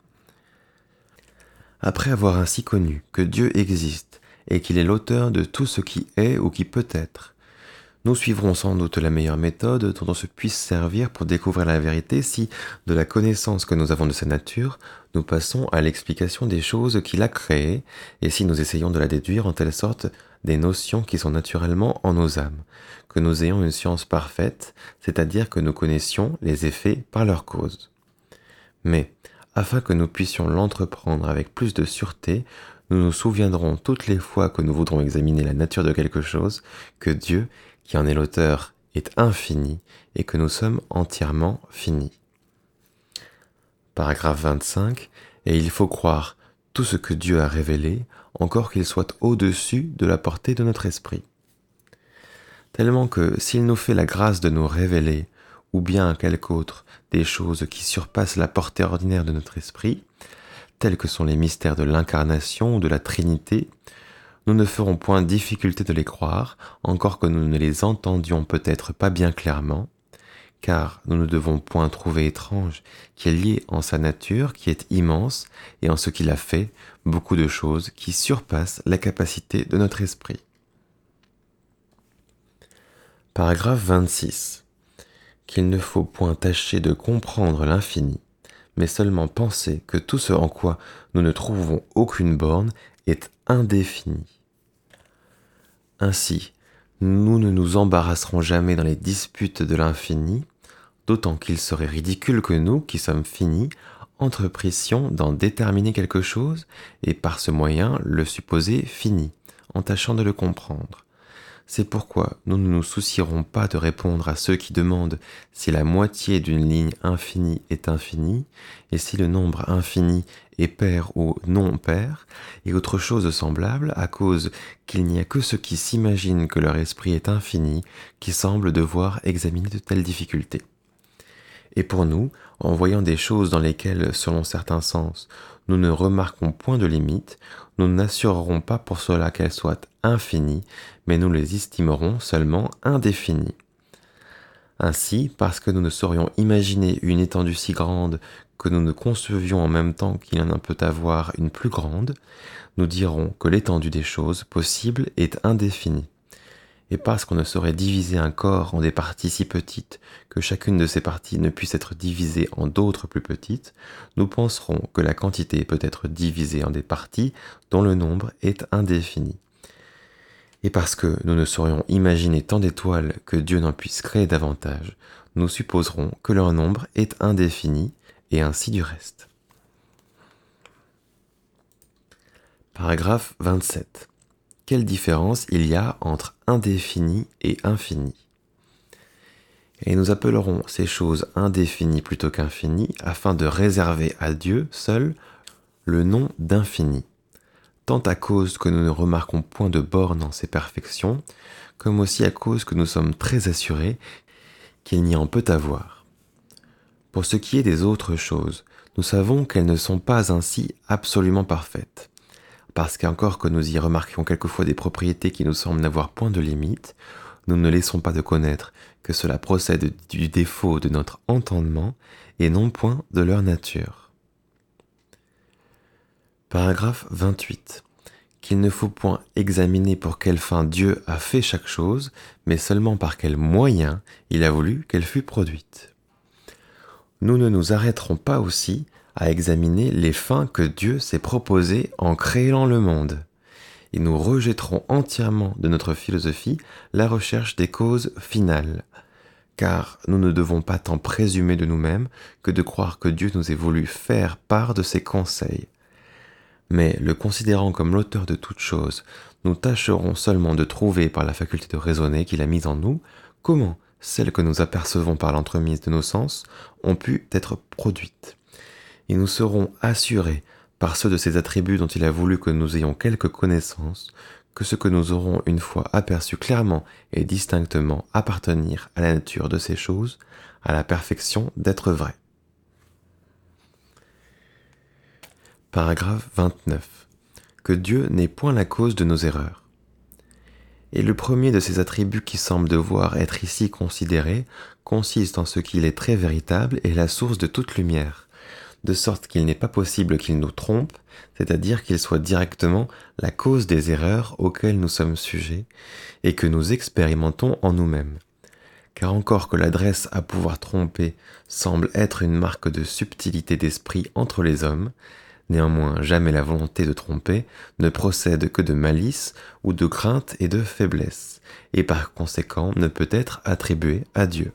Après avoir ainsi connu que Dieu existe, et qu'il est l'auteur de tout ce qui est ou qui peut être, nous suivrons sans doute la meilleure méthode dont on se puisse servir pour découvrir la vérité si, de la connaissance que nous avons de sa nature, nous passons à l'explication des choses qu'il a créées, et si nous essayons de la déduire en telle sorte des notions qui sont naturellement en nos âmes, que nous ayons une science parfaite, c'est-à-dire que nous connaissions les effets par leur cause. Mais, afin que nous puissions l'entreprendre avec plus de sûreté, nous nous souviendrons toutes les fois que nous voudrons examiner la nature de quelque chose, que Dieu, qui en est l'auteur, est infini et que nous sommes entièrement finis. Paragraphe vingt-cinq. Et il faut croire tout ce que Dieu a révélé, encore qu'il soit au-dessus de la portée de notre esprit. Tellement que s'il nous fait la grâce de nous révéler, ou bien quelque autre, des choses qui surpassent la portée ordinaire de notre esprit, tels que sont les mystères de l'incarnation ou de la Trinité, nous ne ferons point difficulté de les croire, encore que nous ne les entendions peut-être pas bien clairement, car nous ne devons point trouver étrange qu'il y ait en sa nature, qui est immense, et en ce qu'il a fait, beaucoup de choses qui surpassent la capacité de notre esprit. Paragraphe vingt-six. Qu'il ne faut point tâcher de comprendre l'infini, mais seulement penser que tout ce en quoi nous ne trouvons aucune borne est indéfini. Ainsi, nous ne nous embarrasserons jamais dans les disputes de l'infini, d'autant qu'il serait ridicule que nous, qui sommes finis, entreprissions d'en déterminer quelque chose, et par ce moyen le supposer fini, en tâchant de le comprendre. C'est pourquoi nous ne nous soucierons pas de répondre à ceux qui demandent si la moitié d'une ligne infinie est infinie, et si le nombre infini est pair ou non pair, et autre chose semblable, à cause qu'il n'y a que ceux qui s'imaginent que leur esprit est infini, qui semblent devoir examiner de telles difficultés. Et pour nous, en voyant des choses dans lesquelles, selon certains sens, nous ne remarquons point de limite, nous n'assurerons pas pour cela qu'elles soient infinies, mais nous les estimerons seulement indéfinies. Ainsi, parce que nous ne saurions imaginer une étendue si grande que nous ne concevions en même temps qu'il en peut avoir une plus grande, nous dirons que l'étendue des choses possibles est indéfinie. Et parce qu'on ne saurait diviser un corps en des parties si petites que chacune de ces parties ne puisse être divisée en d'autres plus petites, nous penserons que la quantité peut être divisée en des parties dont le nombre est indéfini. Et parce que nous ne saurions imaginer tant d'étoiles que Dieu n'en puisse créer davantage, nous supposerons que leur nombre est indéfini, et ainsi du reste. Paragraphe vingt-sept. Quelle différence il y a entre indéfini et infini? Et nous appellerons ces choses indéfinies plutôt qu'infinies afin de réserver à Dieu seul le nom d'infini, tant à cause que nous ne remarquons point de borne en ses perfections, comme aussi à cause que nous sommes très assurés qu'il n'y en peut avoir. Pour ce qui est des autres choses, nous savons qu'elles ne sont pas ainsi absolument parfaites, parce qu'encore que nous y remarquions quelquefois des propriétés qui nous semblent n'avoir point de limite, nous ne laissons pas de connaître que cela procède du défaut de notre entendement et non point de leur nature. Paragraphe vingt-huit. Qu'il ne faut point examiner pour quelle fin Dieu a fait chaque chose, mais seulement par quel moyen il a voulu qu'elle fût produite. Nous ne nous arrêterons pas aussi à examiner les fins que Dieu s'est proposées en créant le monde, et nous rejetterons entièrement de notre philosophie la recherche des causes finales, car nous ne devons pas tant présumer de nous-mêmes que de croire que Dieu nous ait voulu faire part de ses conseils. Mais le considérant comme l'auteur de toutes choses, nous tâcherons seulement de trouver par la faculté de raisonner qu'il a mise en nous comment celles que nous apercevons par l'entremise de nos sens ont pu être produites. Et nous serons assurés par ceux de ces attributs dont il a voulu que nous ayons quelque connaissance, que ce que nous aurons une fois aperçu clairement et distinctement appartenir à la nature de ces choses, à la perfection d'être vrai. Paragraphe vingt-neuf. Que Dieu n'est point la cause de nos erreurs. Et le premier de ces attributs qui semble devoir être ici considéré consiste en ce qu'il est très véritable et la source de toute lumière, de sorte qu'il n'est pas possible qu'il nous trompe, c'est-à-dire qu'il soit directement la cause des erreurs auxquelles nous sommes sujets et que nous expérimentons en nous-mêmes. Car encore que l'adresse à pouvoir tromper semble être une marque de subtilité d'esprit entre les hommes, néanmoins jamais la volonté de tromper ne procède que de malice ou de crainte et de faiblesse, et par conséquent ne peut être attribuée à Dieu.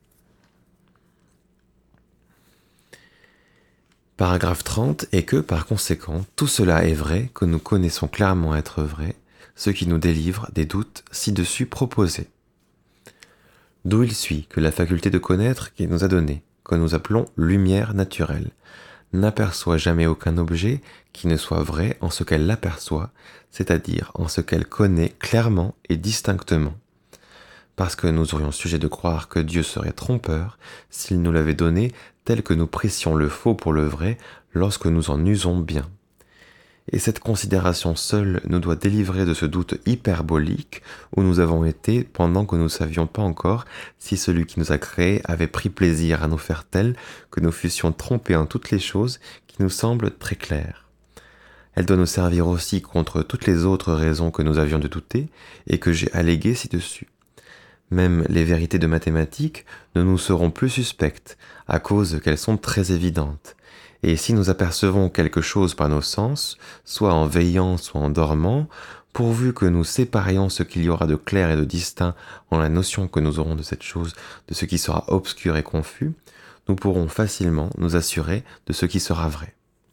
Paragraphe trente est que, par conséquent, tout cela est vrai que nous connaissons clairement être vrai, ce qui nous délivre des doutes ci-dessus proposés. D'où il suit que la faculté de connaître qui nous a donnée, que nous appelons lumière naturelle, n'aperçoit jamais aucun objet qui ne soit vrai en ce qu'elle l'aperçoit, c'est-à-dire en ce qu'elle connaît clairement et distinctement. Parce que nous aurions sujet de croire que Dieu serait trompeur s'il nous l'avait donné tel que nous pressions le faux pour le vrai lorsque nous en usons bien. Et cette considération seule nous doit délivrer de ce doute hyperbolique où nous avons été pendant que nous ne savions pas encore si celui qui nous a créés avait pris plaisir à nous faire tel que nous fussions trompés en toutes les choses qui nous semblent très claires. Elle doit nous servir aussi contre toutes les autres raisons que nous avions de douter et que j'ai alléguées ci-dessus. Même les vérités de mathématiques ne nous seront plus suspectes, à cause qu'elles sont très évidentes. Et si nous apercevons quelque chose par nos sens, soit en veillant, soit en dormant, pourvu que nous séparions ce qu'il y aura de clair et de distinct en la notion que nous aurons de cette chose de ce qui sera obscur et confus, nous pourrons facilement nous assurer de ce qui sera vrai.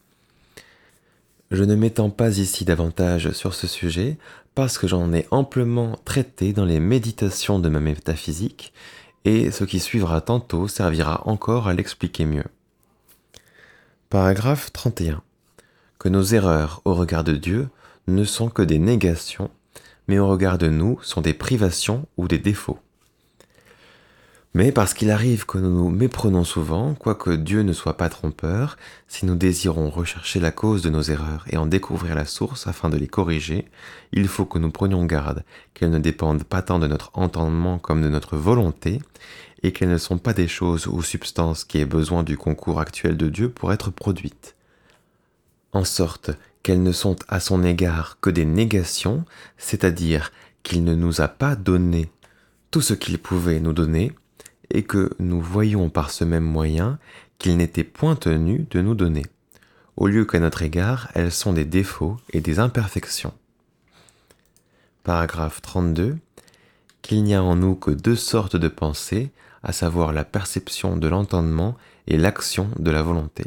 Je ne m'étends pas ici davantage sur ce sujet parce que j'en ai amplement traité dans les méditations de ma métaphysique et ce qui suivra tantôt servira encore à l'expliquer mieux. Paragraphe trente et un. Que nos erreurs au regard de Dieu ne sont que des négations, mais au regard de nous sont des privations ou des défauts. Mais parce qu'il arrive que nous nous méprenons souvent, quoique Dieu ne soit pas trompeur, si nous désirons rechercher la cause de nos erreurs et en découvrir la source afin de les corriger, il faut que nous prenions garde qu'elles ne dépendent pas tant de notre entendement comme de notre volonté, et qu'elles ne sont pas des choses ou substances qui aient besoin du concours actuel de Dieu pour être produites. En sorte qu'elles ne sont à son égard que des négations, c'est-à-dire qu'il ne nous a pas donné tout ce qu'il pouvait nous donner, et que nous voyons par ce même moyen qu'il n'était point tenu de nous donner, au lieu qu'à notre égard, elles sont des défauts et des imperfections. Paragraphe trente-deux. Qu'il n'y a en nous que deux sortes de pensées, à savoir la perception de l'entendement et l'action de la volonté.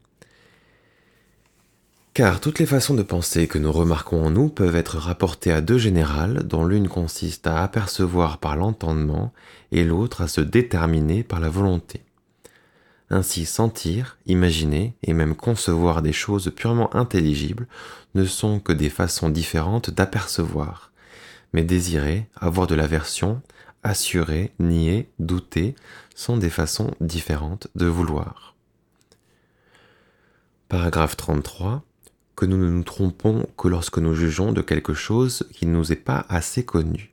Car toutes les façons de penser que nous remarquons en nous peuvent être rapportées à deux générales, dont l'une consiste à apercevoir par l'entendement et l'autre à se déterminer par la volonté. Ainsi, sentir, imaginer et même concevoir des choses purement intelligibles ne sont que des façons différentes d'apercevoir, mais désirer, avoir de l'aversion, assurer, nier, douter sont des façons différentes de vouloir. Paragraphe trente-trois. Que nous ne nous trompons que lorsque nous jugeons de quelque chose qui ne nous est pas assez connu.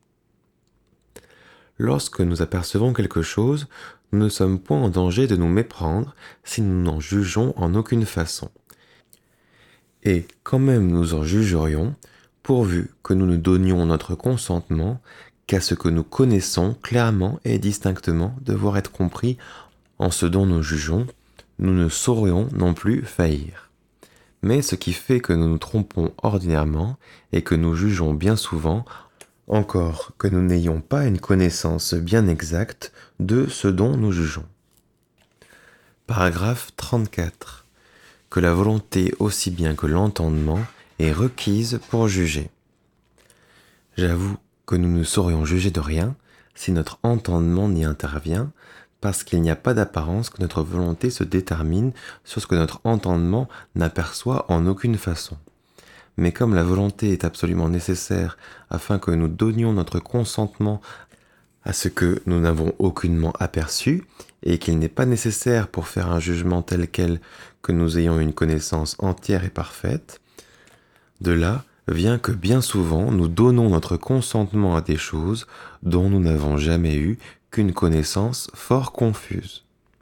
Lorsque nous apercevons quelque chose, nous ne sommes point en danger de nous méprendre si nous n'en jugeons en aucune façon. Et quand même nous en jugerions, pourvu que nous ne donnions notre consentement qu'à ce que nous connaissons clairement et distinctement devoir être compris en ce dont nous jugeons, nous ne saurions non plus faillir. Mais ce qui fait que nous nous trompons ordinairement et que nous jugeons bien souvent, encore que nous n'ayons pas une connaissance bien exacte de ce dont nous jugeons. Paragraphe trente-quatre. Que la volonté aussi bien que l'entendement est requise pour juger. J'avoue que nous ne saurions juger de rien si notre entendement n'y intervient, parce qu'il n'y a pas d'apparence que notre volonté se détermine sur ce que notre entendement n'aperçoit en aucune façon. Mais comme la volonté est absolument nécessaire afin que nous donnions notre consentement à ce que nous n'avons aucunement aperçu, et qu'il n'est pas nécessaire pour faire un jugement tel quel que nous ayons une connaissance entière et parfaite, de là vient que bien souvent nous donnons notre consentement à des choses dont nous n'avons jamais eu qu'une connaissance fort confuse.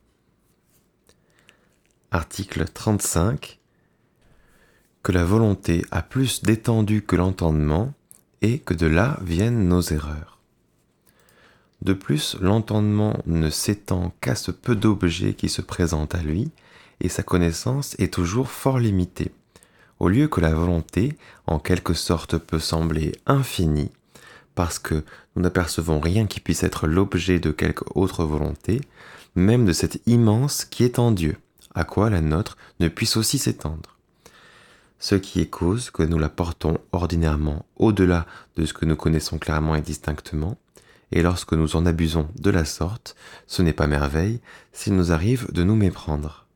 Article trente-cinq. Que la volonté a plus d'étendue que l'entendement et que de là viennent nos erreurs. De plus, l'entendement ne s'étend qu'à ce peu d'objets qui se présentent à lui et sa connaissance est toujours fort limitée, au lieu que la volonté, en quelque sorte, peut sembler infinie, parce que nous n'apercevons rien qui puisse être l'objet de quelque autre volonté, même de cette immense qui est en Dieu, à quoi la nôtre ne puisse aussi s'étendre. Ce qui est cause que nous la portons ordinairement au-delà de ce que nous connaissons clairement et distinctement, et lorsque nous en abusons de la sorte, ce n'est pas merveille s'il nous arrive de nous méprendre.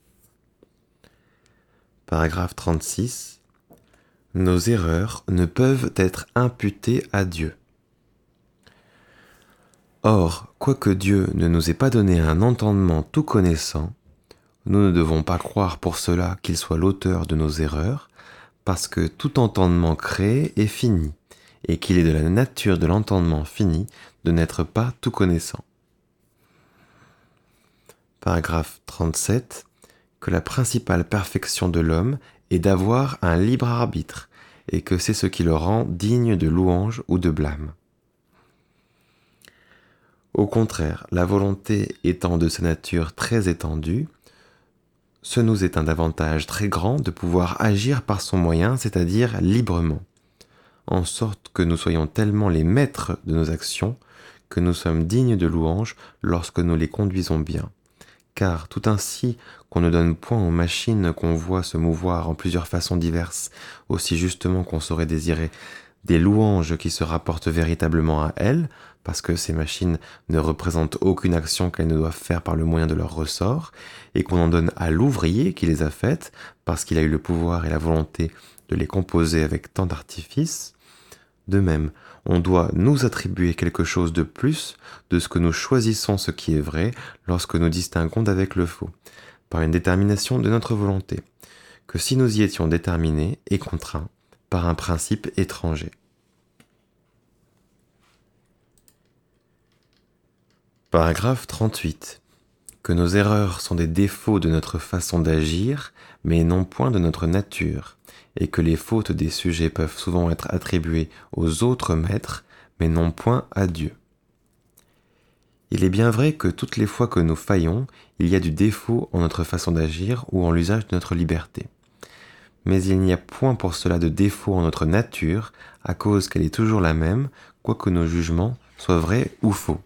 Paragraphe trente-six. Nos erreurs ne peuvent être imputées à Dieu. Or, quoique Dieu ne nous ait pas donné un entendement tout connaissant, nous ne devons pas croire pour cela qu'il soit l'auteur de nos erreurs, parce que tout entendement créé est fini, et qu'il est de la nature de l'entendement fini de n'être pas tout connaissant. Paragraphe trente-sept. Que la principale perfection de l'homme est d'avoir un libre arbitre, et que c'est ce qui le rend digne de louange ou de blâme. Au contraire, la volonté étant de sa nature très étendue, ce nous est un avantage très grand de pouvoir agir par son moyen, c'est-à-dire librement, en sorte que nous soyons tellement les maîtres de nos actions que nous sommes dignes de louange lorsque nous les conduisons bien. Car tout ainsi qu'on ne donne point aux machines qu'on voit se mouvoir en plusieurs façons diverses, aussi justement qu'on saurait désirer des louanges qui se rapportent véritablement à elles, parce que ces machines ne représentent aucune action qu'elles ne doivent faire par le moyen de leur ressort, et qu'on en donne à l'ouvrier qui les a faites, parce qu'il a eu le pouvoir et la volonté de les composer avec tant d'artifice. De même, on doit nous attribuer quelque chose de plus de ce que nous choisissons ce qui est vrai lorsque nous distinguons d'avec le faux, par une détermination de notre volonté, que si nous y étions déterminés et contraints par un principe étranger. Paragraphe trente-huit. Que nos erreurs sont des défauts de notre façon d'agir, mais non point de notre nature, et que les fautes des sujets peuvent souvent être attribuées aux autres maîtres, mais non point à Dieu. Il est bien vrai que toutes les fois que nous faillons, il y a du défaut en notre façon d'agir ou en l'usage de notre liberté. Mais il n'y a point pour cela de défaut en notre nature, à cause qu'elle est toujours la même, quoique nos jugements soient vrais ou faux.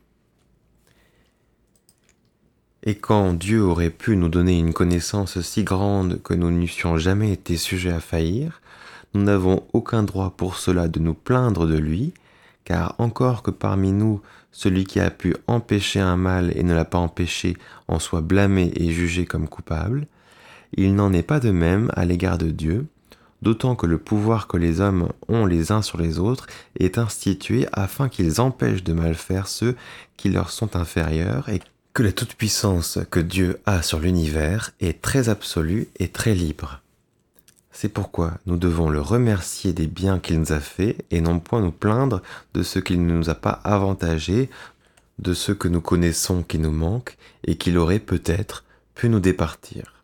Et quand Dieu aurait pu nous donner une connaissance si grande que nous n'eussions jamais été sujets à faillir, nous n'avons aucun droit pour cela de nous plaindre de lui, car encore que parmi nous, celui qui a pu empêcher un mal et ne l'a pas empêché en soit blâmé et jugé comme coupable, il n'en est pas de même à l'égard de Dieu, d'autant que le pouvoir que les hommes ont les uns sur les autres est institué afin qu'ils empêchent de mal faire ceux qui leur sont inférieurs et que la toute-puissance que Dieu a sur l'univers est très absolue et très libre. C'est pourquoi nous devons le remercier des biens qu'il nous a faits et non point nous plaindre de ce qu'il ne nous a pas avantagés, de ce que nous connaissons qui nous manque et qu'il aurait peut-être pu nous départir.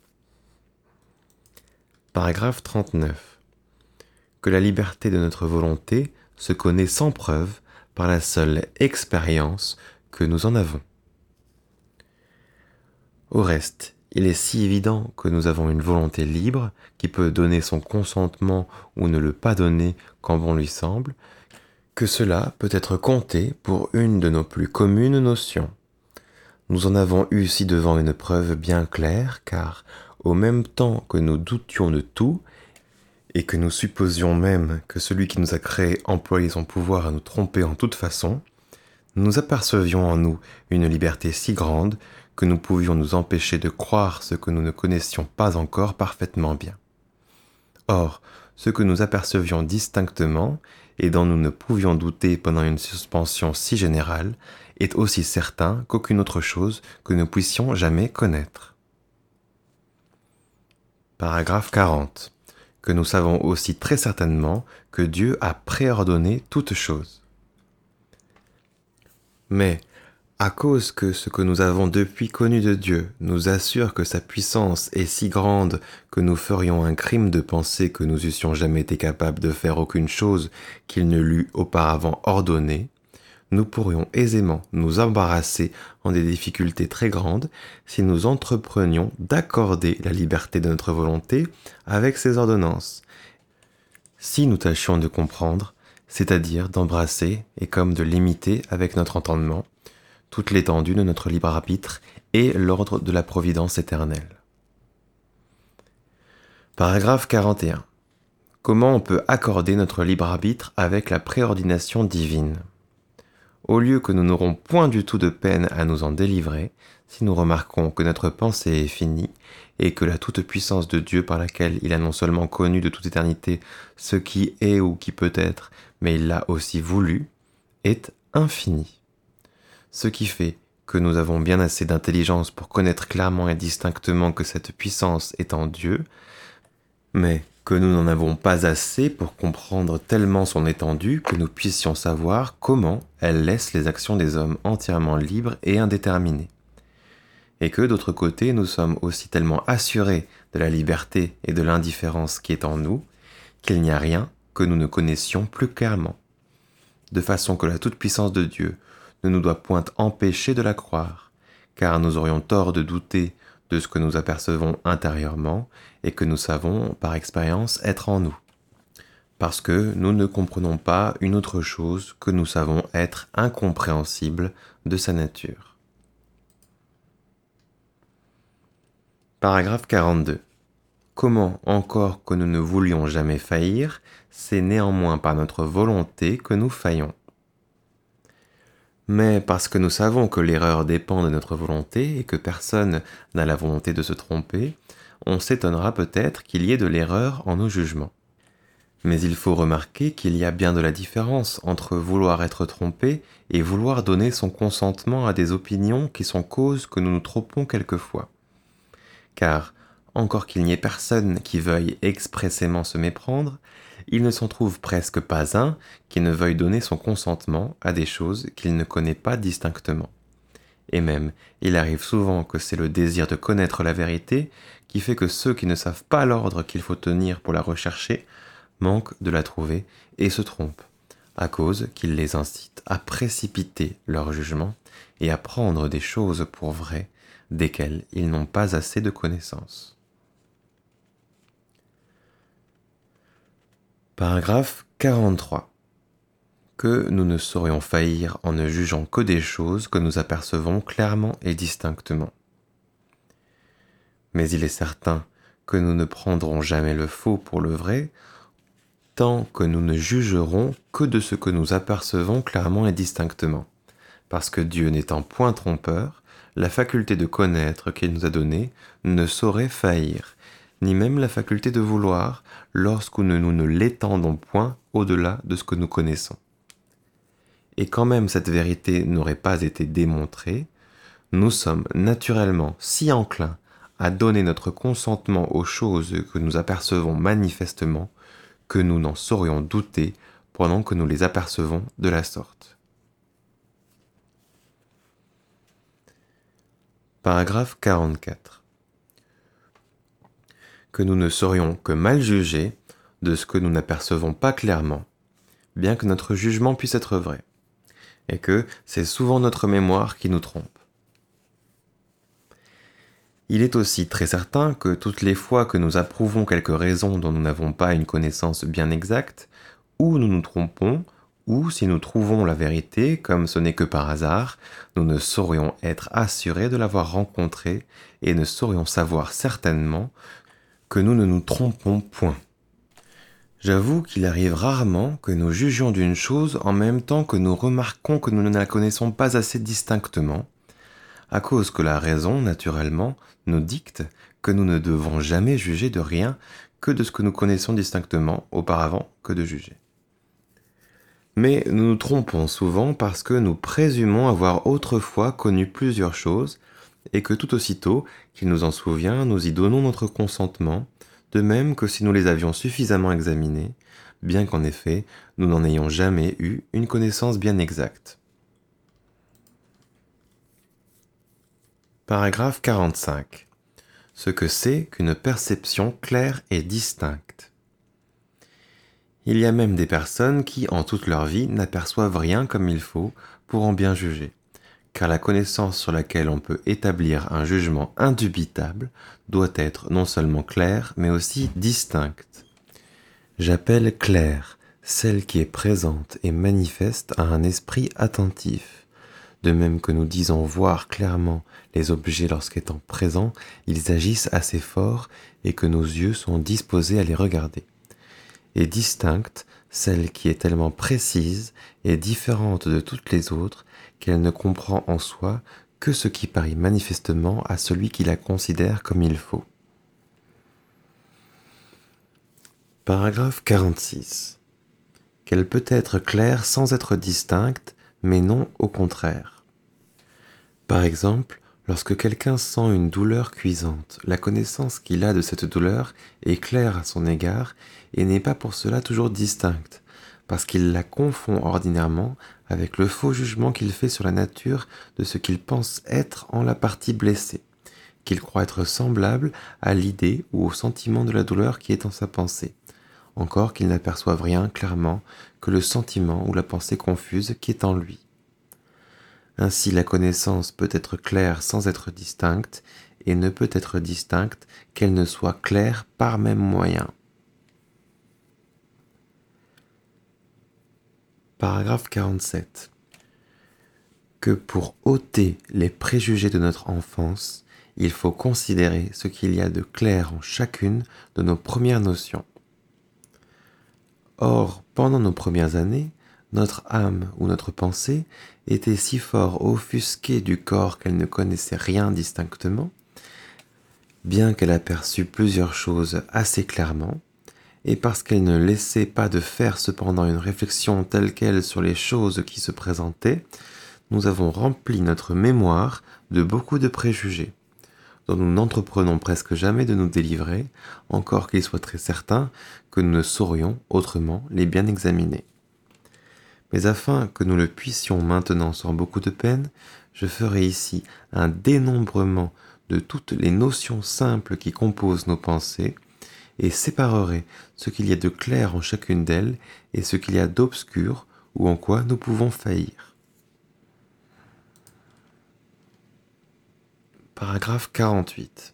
Paragraphe trente-neuf. Que la liberté de notre volonté se connaît sans preuve par la seule expérience que nous en avons. Au reste, il est si évident que nous avons une volonté libre qui peut donner son consentement ou ne le pas donner quand bon lui semble, que cela peut être compté pour une de nos plus communes notions. Nous en avons eu ci-devant une preuve bien claire, car au même temps que nous doutions de tout, et que nous supposions même que celui qui nous a créés employait son pouvoir à nous tromper en toute façon, nous apercevions en nous une liberté si grande que nous pouvions nous empêcher de croire ce que nous ne connaissions pas encore parfaitement bien. Or, ce que nous apercevions distinctement, et dont nous ne pouvions douter pendant une suspension si générale, est aussi certain qu'aucune autre chose que nous puissions jamais connaître. Paragraphe quarante. Que nous savons aussi très certainement que Dieu a préordonné toutes choses. Mais, à cause que ce que nous avons depuis connu de Dieu nous assure que sa puissance est si grande que nous ferions un crime de penser que nous eussions jamais été capables de faire aucune chose qu'il ne l'eût auparavant ordonnée, nous pourrions aisément nous embarrasser en des difficultés très grandes si nous entreprenions d'accorder la liberté de notre volonté avec ses ordonnances. Si nous tâchions de comprendre, c'est-à-dire d'embrasser et comme de limiter avec notre entendement, toute l'étendue de notre libre arbitre et l'ordre de la providence éternelle. Paragraphe quarante et un. Comment on peut accorder notre libre arbitre avec la préordination divine ? Au lieu que nous n'aurons point du tout de peine à nous en délivrer, si nous remarquons que notre pensée est finie et que la toute-puissance de Dieu par laquelle il a non seulement connu de toute éternité ce qui est ou qui peut être, mais il l'a aussi voulu, est infinie. Ce qui fait que nous avons bien assez d'intelligence pour connaître clairement et distinctement que cette puissance est en Dieu, mais que nous n'en avons pas assez pour comprendre tellement son étendue que nous puissions savoir comment elle laisse les actions des hommes entièrement libres et indéterminées. Et que d'autre côté, nous sommes aussi tellement assurés de la liberté et de l'indifférence qui est en nous, qu'il n'y a rien que nous ne connaissions plus clairement. De façon que la toute-puissance de Dieu ne nous doit point empêcher de la croire, car nous aurions tort de douter de ce que nous apercevons intérieurement et que nous savons par expérience être en nous, parce que nous ne comprenons pas une autre chose que nous savons être incompréhensible de sa nature. Paragraphe quarante-deux. Comment, encore que nous ne voulions jamais faillir, c'est néanmoins par notre volonté que nous faillons. Mais parce que nous savons que l'erreur dépend de notre volonté et que personne n'a la volonté de se tromper, on s'étonnera peut-être qu'il y ait de l'erreur en nos jugements. Mais il faut remarquer qu'il y a bien de la différence entre vouloir être trompé et vouloir donner son consentement à des opinions qui sont cause que nous nous trompons quelquefois. Car, encore qu'il n'y ait personne qui veuille expressément se méprendre, il ne s'en trouve presque pas un qui ne veuille donner son consentement à des choses qu'il ne connaît pas distinctement. Et même, il arrive souvent que c'est le désir de connaître la vérité qui fait que ceux qui ne savent pas l'ordre qu'il faut tenir pour la rechercher manquent de la trouver et se trompent, à cause qu'il les incite à précipiter leur jugement et à prendre des choses pour vraies desquelles ils n'ont pas assez de connaissance. Paragraphe quarante-trois. Que nous ne saurions faillir en ne jugeant que des choses que nous apercevons clairement et distinctement. Mais il est certain que nous ne prendrons jamais le faux pour le vrai, tant que nous ne jugerons que de ce que nous apercevons clairement et distinctement, parce que Dieu n'étant point trompeur, la faculté de connaître qu'il nous a donnée ne saurait faillir, ni même la faculté de vouloir, lorsque nous ne l'étendons point au-delà de ce que nous connaissons. Et quand même cette vérité n'aurait pas été démontrée, nous sommes naturellement si enclins à donner notre consentement aux choses que nous apercevons manifestement, que nous n'en saurions douter pendant que nous les apercevons de la sorte. Paragraphe quarante-quatre. Que nous ne saurions que mal juger de ce que nous n'apercevons pas clairement, bien que notre jugement puisse être vrai, et que c'est souvent notre mémoire qui nous trompe. Il est aussi très certain que toutes les fois que nous approuvons quelque raison dont nous n'avons pas une connaissance bien exacte, ou nous nous trompons, ou si nous trouvons la vérité, comme ce n'est que par hasard, nous ne saurions être assurés de l'avoir rencontrée et ne saurions savoir certainement que nous ne nous trompons point. J'avoue qu'il arrive rarement que nous jugions d'une chose en même temps que nous remarquons que nous ne la connaissons pas assez distinctement, à cause que la raison, naturellement, nous dicte que nous ne devons jamais juger de rien que de ce que nous connaissons distinctement auparavant que de juger. Mais nous nous trompons souvent parce que nous présumons avoir autrefois connu plusieurs choses et que tout aussitôt qu'il nous en souvient, nous y donnons notre consentement, de même que si nous les avions suffisamment examinées, bien qu'en effet nous n'en ayons jamais eu une connaissance bien exacte. Paragraphe quarante-cinq. Ce que c'est qu'une perception claire et distincte. Il y a même des personnes qui, en toute leur vie, n'aperçoivent rien comme il faut pour en bien juger, car la connaissance sur laquelle on peut établir un jugement indubitable doit être non seulement claire, mais aussi distincte. J'appelle claire celle qui est présente et manifeste à un esprit attentif. De même que nous disons voir clairement les objets lorsqu'étant présents, ils agissent assez fort et que nos yeux sont disposés à les regarder. Et distincte, celle qui est tellement précise et différente de toutes les autres qu'elle ne comprend en soi que ce qui parie manifestement à celui qui la considère comme il faut. Paragraphe quarante-six. Qu'elle peut être claire sans être distincte, mais non au contraire. Par exemple, lorsque quelqu'un sent une douleur cuisante, la connaissance qu'il a de cette douleur est claire à son égard et n'est pas pour cela toujours distincte, parce qu'il la confond ordinairement avec le faux jugement qu'il fait sur la nature de ce qu'il pense être en la partie blessée, qu'il croit être semblable à l'idée ou au sentiment de la douleur qui est en sa pensée, encore qu'il n'aperçoive rien clairement que le sentiment ou la pensée confuse qui est en lui. Ainsi, la connaissance peut être claire sans être distincte, et ne peut être distincte qu'elle ne soit claire par même moyen. Paragraphe quarante-sept. Que pour ôter les préjugés de notre enfance, il faut considérer ce qu'il y a de clair en chacune de nos premières notions. Or, pendant nos premières années, notre âme ou notre pensée était si fort offusquée du corps qu'elle ne connaissait rien distinctement, bien qu'elle aperçût plusieurs choses assez clairement, et parce qu'elle ne laissait pas de faire cependant une réflexion telle quelle sur les choses qui se présentaient, nous avons rempli notre mémoire de beaucoup de préjugés, dont nous n'entreprenons presque jamais de nous délivrer, encore qu'il soit très certain que nous ne saurions autrement les bien examiner. Mais afin que nous le puissions maintenant sans beaucoup de peine, je ferai ici un dénombrement de toutes les notions simples qui composent nos pensées, et séparerai ce qu'il y a de clair en chacune d'elles et ce qu'il y a d'obscur ou en quoi nous pouvons faillir. Paragraphe quarante-huit.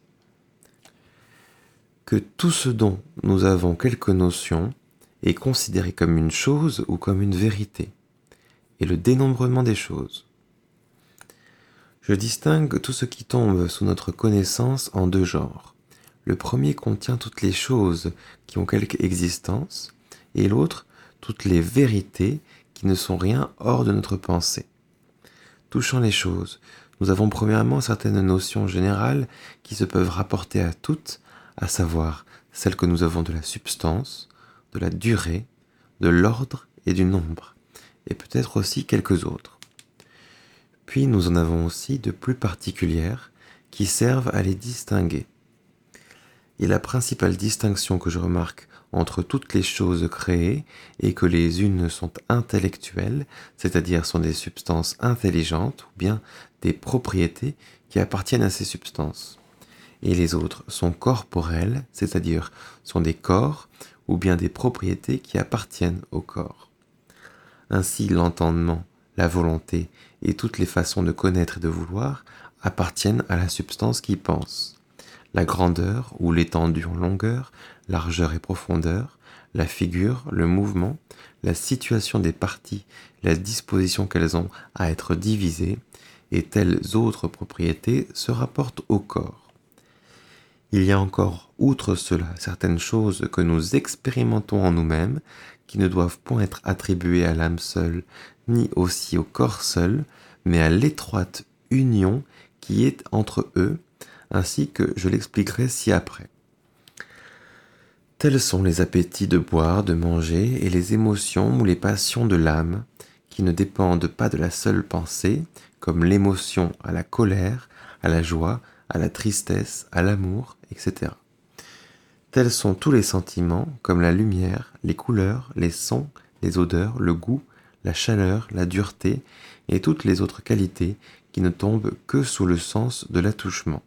Que tout ce dont nous avons quelques notions est considéré comme une chose ou comme une vérité, et le dénombrement des choses. Je distingue tout ce qui tombe sous notre connaissance en deux genres. Le premier contient toutes les choses qui ont quelque existence, et l'autre toutes les vérités qui ne sont rien hors de notre pensée. Touchant les choses, nous avons premièrement certaines notions générales qui se peuvent rapporter à toutes, à savoir celles que nous avons de la substance, de la durée, de l'ordre et du nombre, et peut-être aussi quelques autres. Puis nous en avons aussi de plus particulières qui servent à les distinguer. Et la principale distinction que je remarque entre toutes les choses créées est que les unes sont intellectuelles, c'est-à-dire sont des substances intelligentes, ou bien des propriétés qui appartiennent à ces substances. Et les autres sont corporelles, c'est-à-dire sont des corps, ou bien des propriétés qui appartiennent au corps. Ainsi, l'entendement, la volonté et toutes les façons de connaître et de vouloir appartiennent à la substance qui pense. La grandeur ou l'étendue en longueur, largeur et profondeur, la figure, le mouvement, la situation des parties, la disposition qu'elles ont à être divisées, et telles autres propriétés se rapportent au corps. Il y a encore, outre cela, certaines choses que nous expérimentons en nous-mêmes, qui ne doivent point être attribuées à l'âme seule, ni aussi au corps seul, mais à l'étroite union qui est entre eux, ainsi que je l'expliquerai ci-après. Tels sont les appétits de boire, de manger, et les émotions ou les passions de l'âme, qui ne dépendent pas de la seule pensée, comme l'émotion à la colère, à la joie, à la tristesse, à l'amour, et cetera. Tels sont tous les sentiments, comme la lumière, les couleurs, les sons, les odeurs, le goût, la chaleur, la dureté, et toutes les autres qualités qui ne tombent que sous le sens de l'attouchement.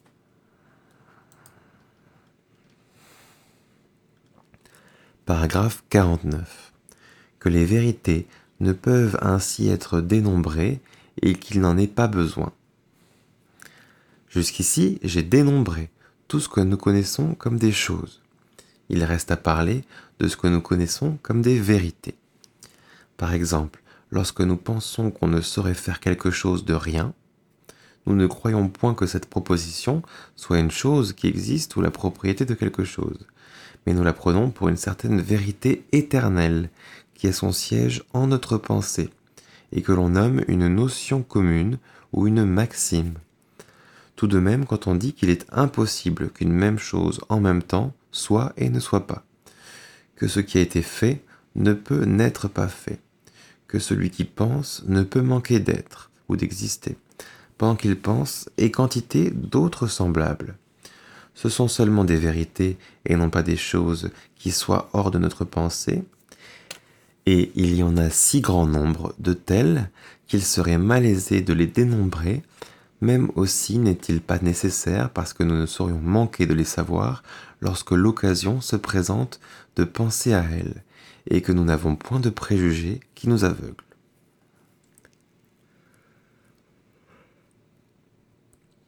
Paragraphe quarante-neuf. Que les vérités ne peuvent ainsi être dénombrées et qu'il n'en est pas besoin. Jusqu'ici, j'ai dénombré tout ce que nous connaissons comme des choses. Il reste à parler de ce que nous connaissons comme des vérités. Par exemple, lorsque nous pensons qu'on ne saurait faire quelque chose de rien, nous ne croyons point que cette proposition soit une chose qui existe ou la propriété de quelque chose, mais nous la prenons pour une certaine vérité éternelle qui a son siège en notre pensée et que l'on nomme une notion commune ou une maxime. Tout de même quand on dit qu'il est impossible qu'une même chose en même temps soit et ne soit pas, que ce qui a été fait ne peut n'être pas fait, que celui qui pense ne peut manquer d'être ou d'exister, pendant qu'il pense, et quantité d'autres semblables. Ce sont seulement des vérités et non pas des choses qui soient hors de notre pensée, et il y en a si grand nombre de telles qu'il serait malaisé de les dénombrer. Même aussi n'est-il pas nécessaire parce que nous ne saurions manquer de les savoir lorsque l'occasion se présente de penser à elles et que nous n'avons point de préjugés qui nous aveuglent.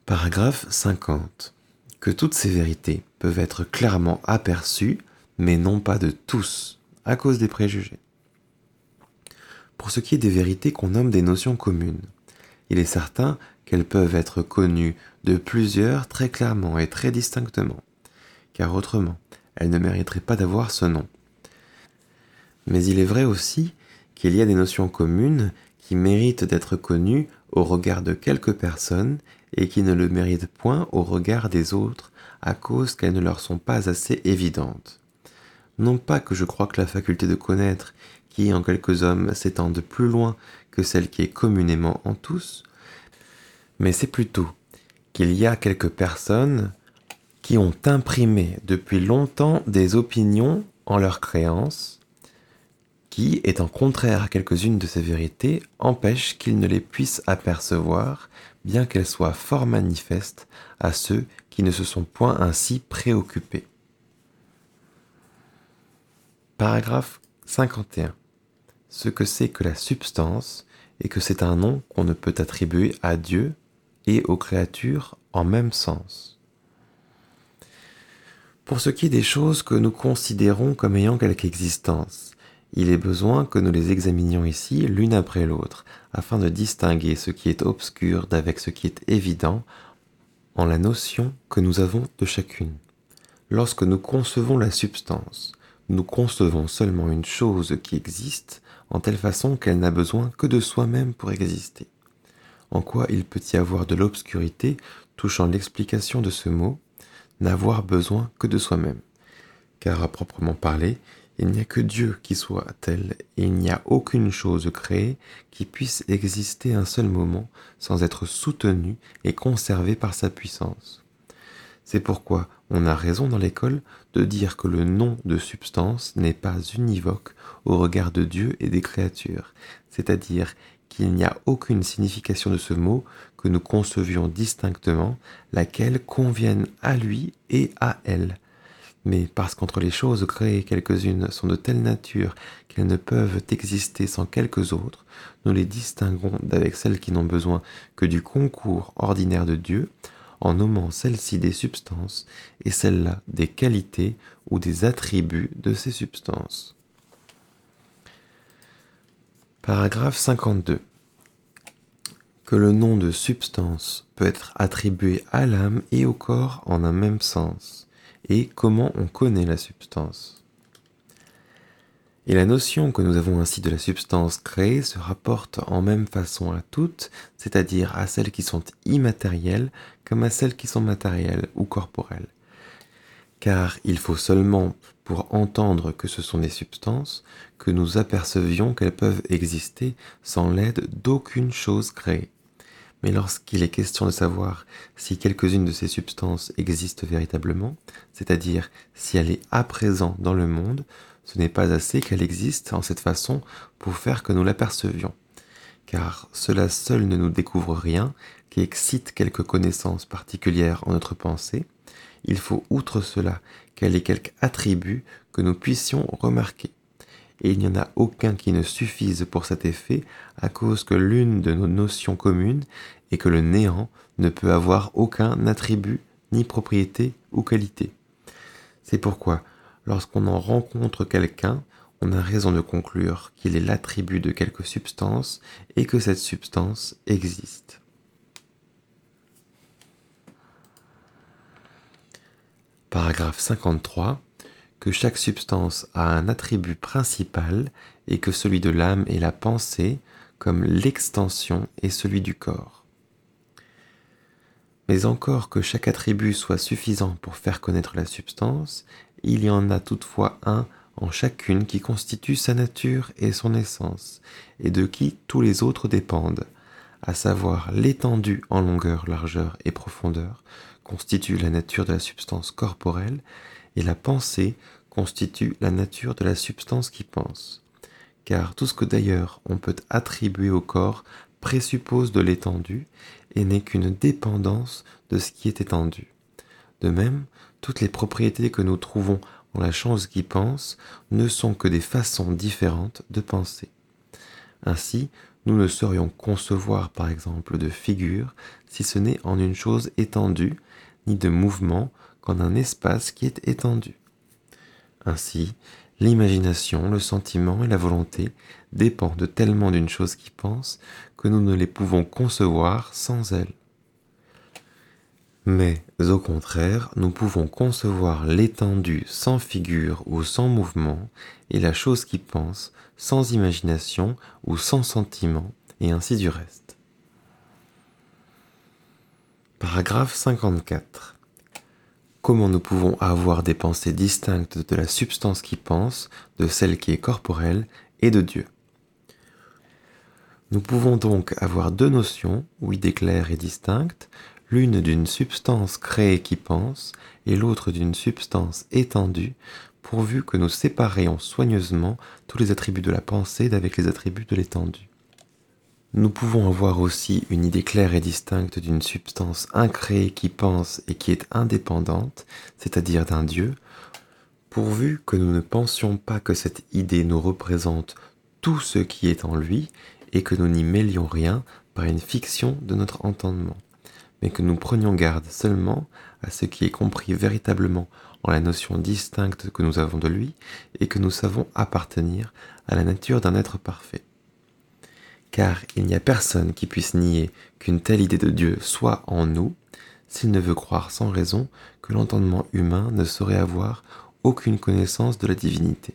Paragraphe cinquante. Que toutes ces vérités peuvent être clairement aperçues, mais non pas de tous, à cause des préjugés. Pour ce qui est des vérités qu'on nomme des notions communes, il est certain qu'elles peuvent être connues de plusieurs très clairement et très distinctement, car autrement, elles ne mériteraient pas d'avoir ce nom. Mais il est vrai aussi qu'il y a des notions communes qui méritent d'être connues au regard de quelques personnes et qui ne le méritent point au regard des autres à cause qu'elles ne leur sont pas assez évidentes. Non pas que je crois que la faculté de connaître, qui en quelques hommes s'étende plus loin que celle qui est communément en tous, mais c'est plutôt qu'il y a quelques personnes qui ont imprimé depuis longtemps des opinions en leurs créances, qui, étant contraires à quelques-unes de ces vérités, empêchent qu'ils ne les puissent apercevoir, bien qu'elles soient fort manifestes à ceux qui ne se sont point ainsi préoccupés. Paragraphe cinquante et un. Ce que c'est que la substance, et que c'est un nom qu'on ne peut attribuer à Dieu et aux créatures en même sens. Pour ce qui est des choses que nous considérons comme ayant quelque existence, il est besoin que nous les examinions ici l'une après l'autre, afin de distinguer ce qui est obscur d'avec ce qui est évident en la notion que nous avons de chacune. Lorsque nous concevons la substance, nous concevons seulement une chose qui existe en telle façon qu'elle n'a besoin que de soi-même pour exister. En quoi il peut y avoir de l'obscurité touchant l'explication de ce mot, n'avoir besoin que de soi-même. Car à proprement parler, il n'y a que Dieu qui soit tel, et il n'y a aucune chose créée qui puisse exister un seul moment sans être soutenue et conservée par sa puissance. C'est pourquoi on a raison dans l'école de dire que le nom de substance n'est pas univoque au regard de Dieu et des créatures, c'est-à-dire qu'il n'y a aucune signification de ce mot que nous concevions distinctement, laquelle convienne à lui et à elle. Mais parce qu'entre les choses créées quelques-unes sont de telle nature qu'elles ne peuvent exister sans quelques autres, nous les distinguons d'avec celles qui n'ont besoin que du concours ordinaire de Dieu, en nommant celles-ci des substances et celles-là des qualités ou des attributs de ces substances. Paragraphe cinquante-deux. Que le nom de substance peut être attribué à l'âme et au corps en un même sens, et comment on connaît la substance. Et la notion que nous avons ainsi de la substance créée se rapporte en même façon à toutes, c'est-à-dire à celles qui sont immatérielles comme à celles qui sont matérielles ou corporelles. Car il faut seulement, pour entendre que ce sont des substances, que nous apercevions qu'elles peuvent exister sans l'aide d'aucune chose créée. Mais lorsqu'il est question de savoir si quelques-unes de ces substances existent véritablement, c'est-à-dire si elle est à présent dans le monde, ce n'est pas assez qu'elle existe en cette façon pour faire que nous l'apercevions, car cela seul ne nous découvre rien qui excite quelque connaissance particulière en notre pensée. Il faut outre cela qu'elle ait quelque attribut que nous puissions remarquer. Et il n'y en a aucun qui ne suffise pour cet effet à cause que l'une de nos notions communes est que le néant ne peut avoir aucun attribut, ni propriété ou qualité. C'est pourquoi, lorsqu'on en rencontre quelqu'un, on a raison de conclure qu'il est l'attribut de quelque substance et que cette substance existe. Paragraphe cinquante-trois. Que chaque substance a un attribut principal et que celui de l'âme est la pensée, comme l'extension est celui du corps. Mais encore que chaque attribut soit suffisant pour faire connaître la substance, il y en a toutefois un en chacune qui constitue sa nature et son essence, et de qui tous les autres dépendent, à savoir l'étendue en longueur, largeur et profondeur, constitue la nature de la substance corporelle, et la pensée constitue la nature de la substance qui pense. Car tout ce que d'ailleurs on peut attribuer au corps présuppose de l'étendue et n'est qu'une dépendance de ce qui est étendu. De même, toutes les propriétés que nous trouvons en la chose qui pense ne sont que des façons différentes de penser. Ainsi, Nous ne saurions concevoir par exemple de figure si ce n'est en une chose étendue, ni de mouvement qu'en un espace qui est étendu. Ainsi, l'imagination, le sentiment et la volonté dépendent tellement d'une chose qui pense que nous ne les pouvons concevoir sans elle. Mais, au contraire, nous pouvons concevoir l'étendue sans figure ou sans mouvement, et la chose qui pense sans imagination ou sans sentiment, et ainsi du reste. Paragraphe cinquante-quatre. Comment nous pouvons avoir des pensées distinctes de la substance qui pense, de celle qui est corporelle et de Dieu? Nous pouvons donc avoir deux notions ou idées claires et distinctes, l'une d'une substance créée qui pense et l'autre d'une substance étendue, pourvu que nous séparions soigneusement tous les attributs de la pensée d'avec les attributs de l'étendue. Nous pouvons avoir aussi une idée claire et distincte d'une substance incréée qui pense et qui est indépendante, c'est-à-dire d'un Dieu, pourvu que nous ne pensions pas que cette idée nous représente tout ce qui est en lui et que nous n'y mêlions rien par une fiction de notre entendement, mais que nous prenions garde seulement à ce qui est compris véritablement en la notion distincte que nous avons de lui et que nous savons appartenir à la nature d'un être parfait. Car il n'y a personne qui puisse nier qu'une telle idée de Dieu soit en nous, s'il ne veut croire sans raison que l'entendement humain ne saurait avoir aucune connaissance de la divinité.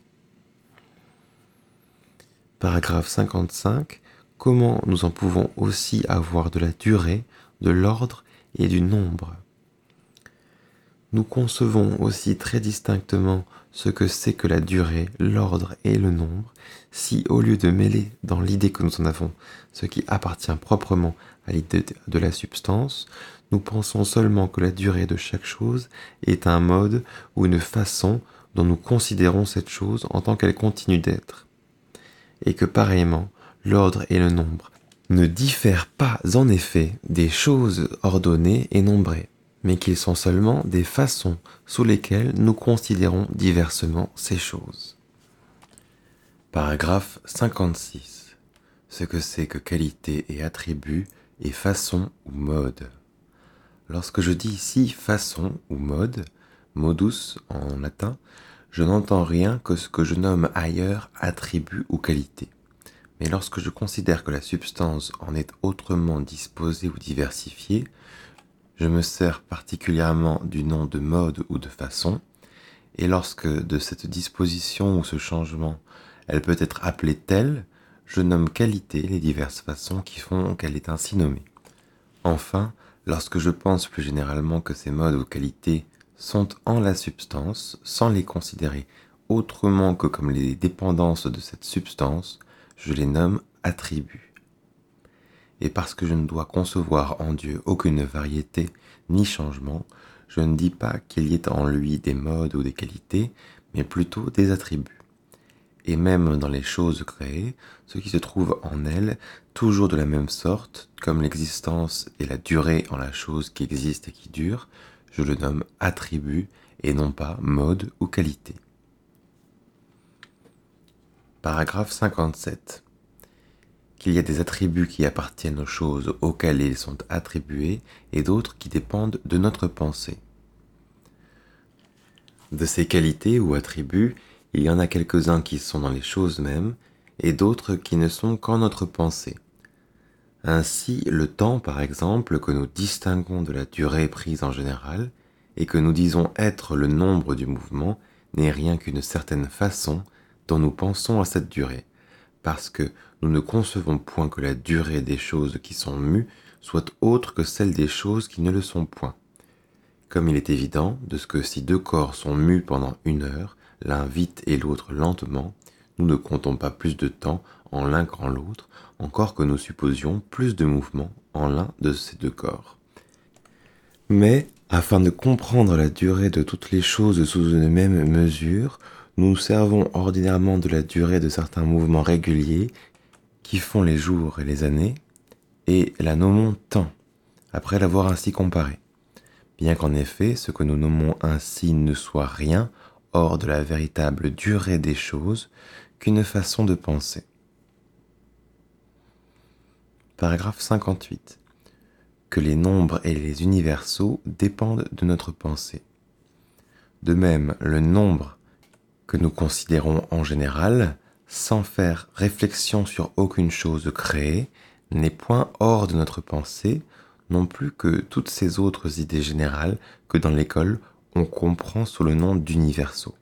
Paragraphe cinquante-cinq. Comment nous en pouvons aussi avoir de la durée, de l'ordre et du nombre? Nous concevons aussi très distinctement ce que c'est que la durée, l'ordre et le nombre, si au lieu de mêler dans l'idée que nous en avons ce qui appartient proprement à l'idée de la substance, nous pensons seulement que la durée de chaque chose est un mode ou une façon dont nous considérons cette chose en tant qu'elle continue d'être, et que pareillement, l'ordre et le nombre ne diffèrent pas en effet des choses ordonnées et nombrées, mais qu'ils sont seulement des façons sous lesquelles nous considérons diversement ces choses. Paragraphe cinquante-six. Ce que c'est que qualité et attribut et façon ou mode. Lorsque je dis ici façon ou mode, modus en latin, je n'entends rien que ce que je nomme ailleurs attribut ou qualité. Mais lorsque je considère que la substance en est autrement disposée ou diversifiée, je me sers particulièrement du nom de mode ou de façon, et lorsque de cette disposition ou ce changement, elle peut être appelée telle, je nomme qualité les diverses façons qui font qu'elle est ainsi nommée. Enfin, lorsque je pense plus généralement que ces modes ou qualités sont en la substance, sans les considérer autrement que comme les dépendances de cette substance, je les nomme attributs. Et parce que je ne dois concevoir en Dieu aucune variété ni changement, je ne dis pas qu'il y ait en lui des modes ou des qualités, mais plutôt des attributs. Et même dans les choses créées, ce qui se trouve en elles, toujours de la même sorte, comme l'existence et la durée en la chose qui existe et qui dure, je le nomme attribut et non pas mode ou qualité. Paragraphe cinquante-sept. Qu'il y a des attributs qui appartiennent aux choses auxquelles ils sont attribués et d'autres qui dépendent de notre pensée. De ces qualités ou attributs, il y en a quelques-uns qui sont dans les choses mêmes et d'autres qui ne sont qu'en notre pensée. Ainsi, le temps, par exemple, que nous distinguons de la durée prise en général et que nous disons être le nombre du mouvement n'est rien qu'une certaine façon dont nous pensons à cette durée, parce que nous ne concevons point que la durée des choses qui sont mues soit autre que celle des choses qui ne le sont point. Comme il est évident de ce que si deux corps sont mus pendant une heure, l'un vite et l'autre lentement, nous ne comptons pas plus de temps en l'un qu'en l'autre, encore que nous supposions plus de mouvement en l'un de ces deux corps. Mais, afin de comprendre la durée de toutes les choses sous une même mesure, nous nous servons ordinairement de la durée de certains mouvements réguliers qui font les jours et les années, et la nommons temps, après l'avoir ainsi comparée, bien qu'en effet ce que nous nommons ainsi ne soit rien hors de la véritable durée des choses qu'une façon de penser. Paragraphe cinquante-huit. Que les nombres et les universaux dépendent de notre pensée. De même, le nombre que nous considérons en général, sans faire réflexion sur aucune chose créée, n'est point hors de notre pensée, non plus que toutes ces autres idées générales que dans l'école on comprend sous le nom d'universaux.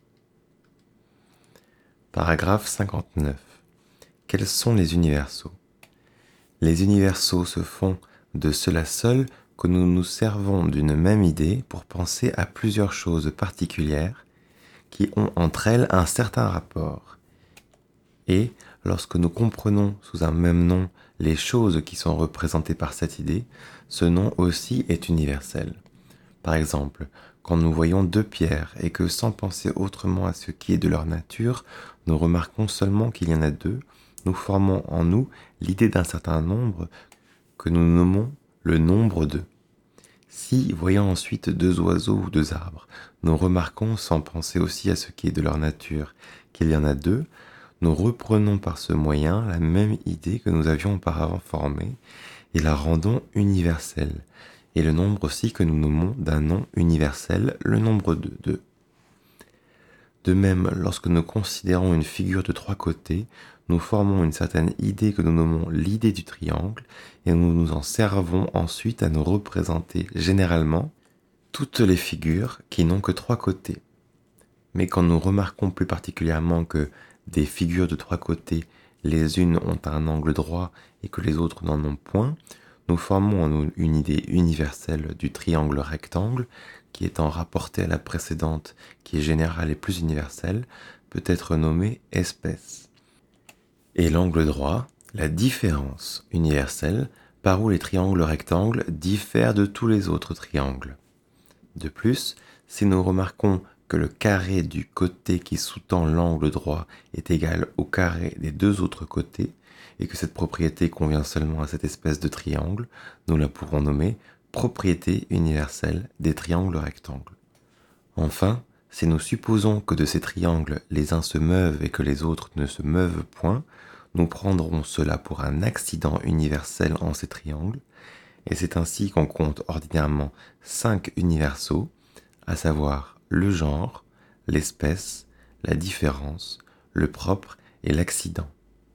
Paragraphe cinquante-neuf. Quels sont les universaux ? Les universaux se font de cela seul que nous nous servons d'une même idée pour penser à plusieurs choses particulières qui ont entre elles un certain rapport. Et lorsque nous comprenons sous un même nom les choses qui sont représentées par cette idée, ce nom aussi est universel. Par exemple, quand nous voyons deux pierres et que sans penser autrement à ce qui est de leur nature, nous remarquons seulement qu'il y en a deux, nous formons en nous l'idée d'un certain nombre que nous nommons le nombre deux. Si, voyant ensuite deux oiseaux ou deux arbres, nous remarquons sans penser aussi à ce qui est de leur nature qu'il y en a deux, nous reprenons par ce moyen la même idée que nous avions auparavant formée et la rendons universelle, et le nombre aussi que nous nommons d'un nom universel, le nombre de deux. De même, lorsque nous considérons une figure de trois côtés, nous formons une certaine idée que nous nommons l'idée du triangle, et nous nous en servons ensuite à nous représenter généralement toutes les figures qui n'ont que trois côtés. Mais quand nous remarquons plus particulièrement que des figures de trois côtés, les unes ont un angle droit et que les autres n'en ont point, nous formons en nous une idée universelle du triangle rectangle, qui étant rapportée à la précédente, qui est générale et plus universelle, peut être nommée espèce. Et l'angle droit, la différence universelle, par où les triangles rectangles diffèrent de tous les autres triangles. De plus, si nous remarquons que le carré du côté qui sous-tend l'angle droit est égal au carré des deux autres côtés, et que cette propriété convient seulement à cette espèce de triangle, nous la pourrons nommer propriété universelle des triangles rectangles. Enfin, si nous supposons que de ces triangles les uns se meuvent et que les autres ne se meuvent point, nous prendrons cela pour un accident universel en ces triangles, et c'est ainsi qu'on compte ordinairement cinq universaux, à savoir le genre, l'espèce, la différence, le propre et l'accident.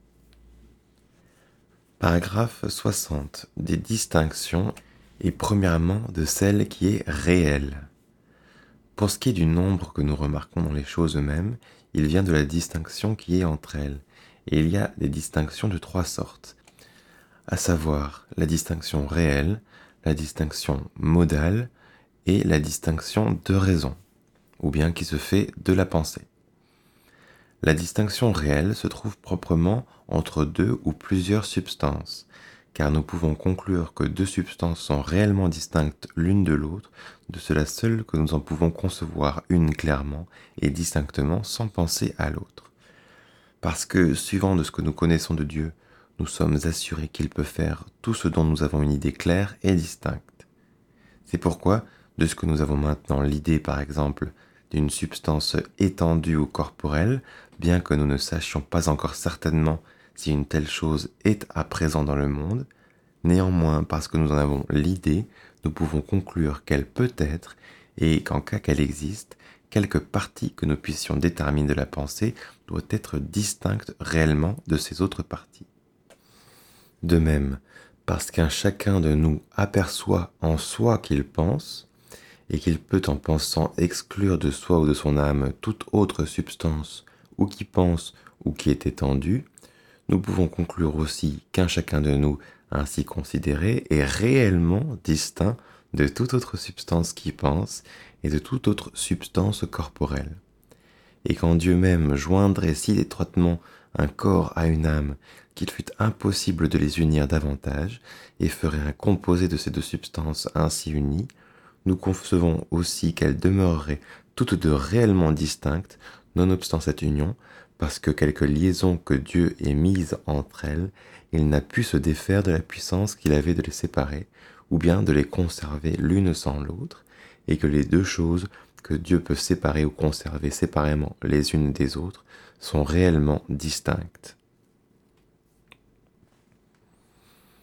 Paragraphe soixante. Des distinctions, et premièrement de celle qui est réelle. Pour ce qui est du nombre que nous remarquons dans les choses eux-mêmes, il vient de la distinction qui est entre elles, et il y a des distinctions de trois sortes, à savoir la distinction réelle, la distinction modale et la distinction de raison, ou bien qui se fait de la pensée. La distinction réelle se trouve proprement entre deux ou plusieurs substances, car nous pouvons conclure que deux substances sont réellement distinctes l'une de l'autre, de cela seul que nous en pouvons concevoir une clairement et distinctement sans penser à l'autre. Parce que, suivant de ce que nous connaissons de Dieu, nous sommes assurés qu'il peut faire tout ce dont nous avons une idée claire et distincte. C'est pourquoi, de ce que nous avons maintenant l'idée, par exemple, d'une substance étendue ou corporelle, bien que nous ne sachions pas encore certainement si une telle chose est à présent dans le monde, néanmoins, parce que nous en avons l'idée, nous pouvons conclure qu'elle peut être, et qu'en cas qu'elle existe, quelque partie que nous puissions déterminer de la pensée doit être distincte réellement de ces autres parties. De même, parce qu'un chacun de nous aperçoit en soi qu'il pense, et qu'il peut en pensant exclure de soi ou de son âme toute autre substance, ou qui pense ou qui est étendue, nous pouvons conclure aussi qu'un chacun de nous, ainsi considéré, est réellement distinct de toute autre substance qui pense et de toute autre substance corporelle. Et quand Dieu même joindrait si étroitement un corps à une âme qu'il fût impossible de les unir davantage, et ferait un composé de ces deux substances ainsi unies, nous concevons aussi qu'elles demeureraient toutes deux réellement distinctes, nonobstant cette union, parce que quelque liaison que Dieu ait mise entre elles, il n'a pu se défaire de la puissance qu'il avait de les séparer, ou bien de les conserver l'une sans l'autre, et que les deux choses que Dieu peut séparer ou conserver séparément les unes des autres sont réellement distinctes.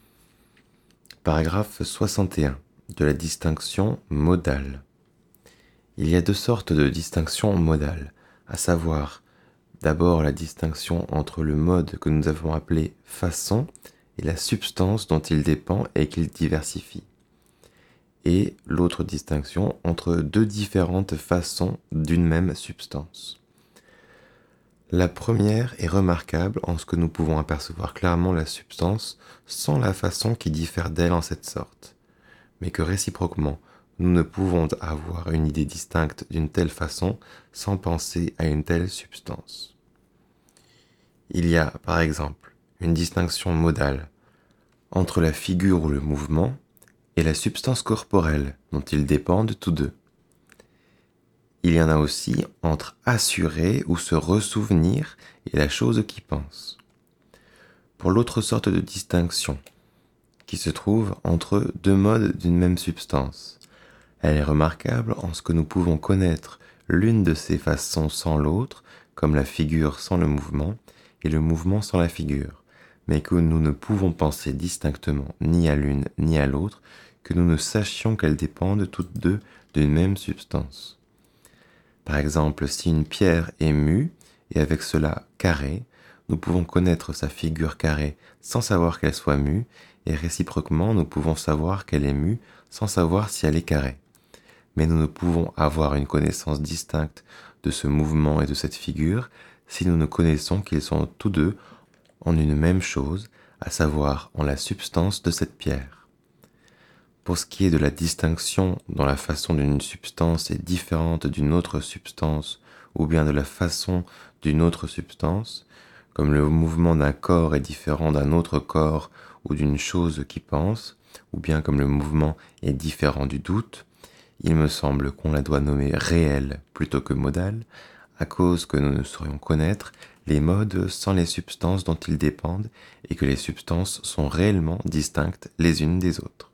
Paragraphe soixante et un de la distinction modale. Il y a deux sortes de distinction modale, à savoir d'abord la distinction entre le mode que nous avons appelé façon et la substance dont il dépend et qu'il diversifie, et l'autre distinction entre deux différentes façons d'une même substance. La première est remarquable en ce que nous pouvons apercevoir clairement la substance sans la façon qui diffère d'elle en cette sorte, mais que réciproquement, nous ne pouvons avoir une idée distincte d'une telle façon sans penser à une telle substance. Il y a, par exemple, une distinction modale entre la figure ou le mouvement et la substance corporelle dont ils dépendent tous deux. Il y en a aussi entre assurer ou se ressouvenir et la chose qui pense. Pour l'autre sorte de distinction, qui se trouve entre deux modes d'une même substance, elle est remarquable en ce que nous pouvons connaître l'une de ces façons sans l'autre, comme la figure sans le mouvement et le mouvement sans la figure, mais que nous ne pouvons penser distinctement ni à l'une ni à l'autre, que nous ne sachions qu'elles dépendent toutes deux d'une même substance. Par exemple, si une pierre est mue, et avec cela carrée, nous pouvons connaître sa figure carrée sans savoir qu'elle soit mue, et réciproquement, nous pouvons savoir qu'elle est mue sans savoir si elle est carrée. Mais nous ne pouvons avoir une connaissance distincte de ce mouvement et de cette figure si nous ne connaissons qu'ils sont tous deux en une même chose, à savoir en la substance de cette pierre. Pour ce qui est de la distinction dont la façon d'une substance est différente d'une autre substance, ou bien de la façon d'une autre substance, comme le mouvement d'un corps est différent d'un autre corps ou d'une chose qui pense, ou bien comme le mouvement est différent du doute, il me semble qu'on la doit nommer réelle plutôt que modale, à cause que nous ne saurions connaître les modes sans les substances dont ils dépendent et que les substances sont réellement distinctes les unes des autres.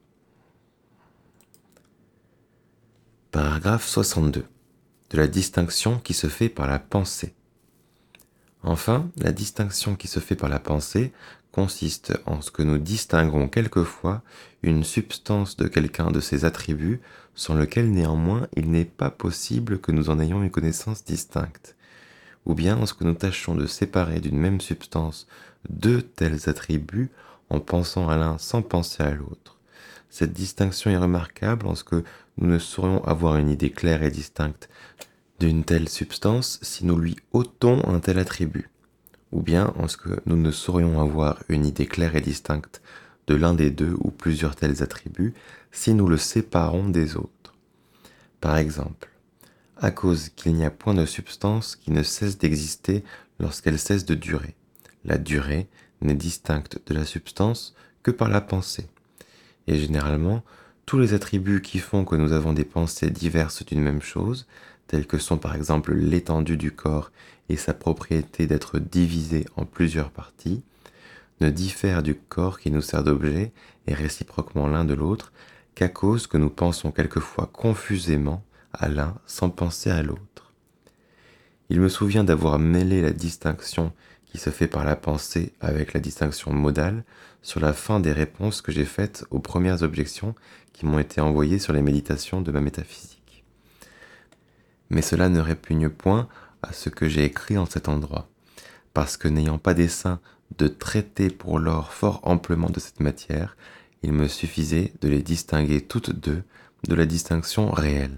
Paragraphe soixante-deux de la distinction qui se fait par la pensée. Enfin, la distinction qui se fait par la pensée consiste en ce que nous distinguons quelquefois une substance de quelqu'un de ses attributs sans lequel néanmoins il n'est pas possible que nous en ayons une connaissance distincte, ou bien en ce que nous tâchons de séparer d'une même substance deux tels attributs en pensant à l'un sans penser à l'autre. Cette distinction est remarquable en ce que nous ne saurions avoir une idée claire et distincte d'une telle substance si nous lui ôtons un tel attribut, ou bien en ce que nous ne saurions avoir une idée claire et distincte de l'un des deux ou plusieurs tels attributs si nous le séparons des autres. Par exemple, à cause qu'il n'y a point de substance qui ne cesse d'exister lorsqu'elle cesse de durer. La durée n'est distincte de la substance que par la pensée. Et généralement, tous les attributs qui font que nous avons des pensées diverses d'une même chose, tels que sont par exemple l'étendue du corps et sa propriété d'être divisé en plusieurs parties, ne diffèrent du corps qui nous sert d'objet et réciproquement l'un de l'autre qu'à cause que nous pensons quelquefois confusément à l'un sans penser à l'autre. Il me souvient d'avoir mêlé la distinction qui se fait par la pensée avec la distinction modale sur la fin des réponses que j'ai faites aux premières objections qui m'ont été envoyées sur les méditations de ma métaphysique. Mais cela ne répugne point à ce que j'ai écrit en cet endroit, parce que n'ayant pas dessein de traiter pour lors fort amplement de cette matière, il me suffisait de les distinguer toutes deux de la distinction réelle.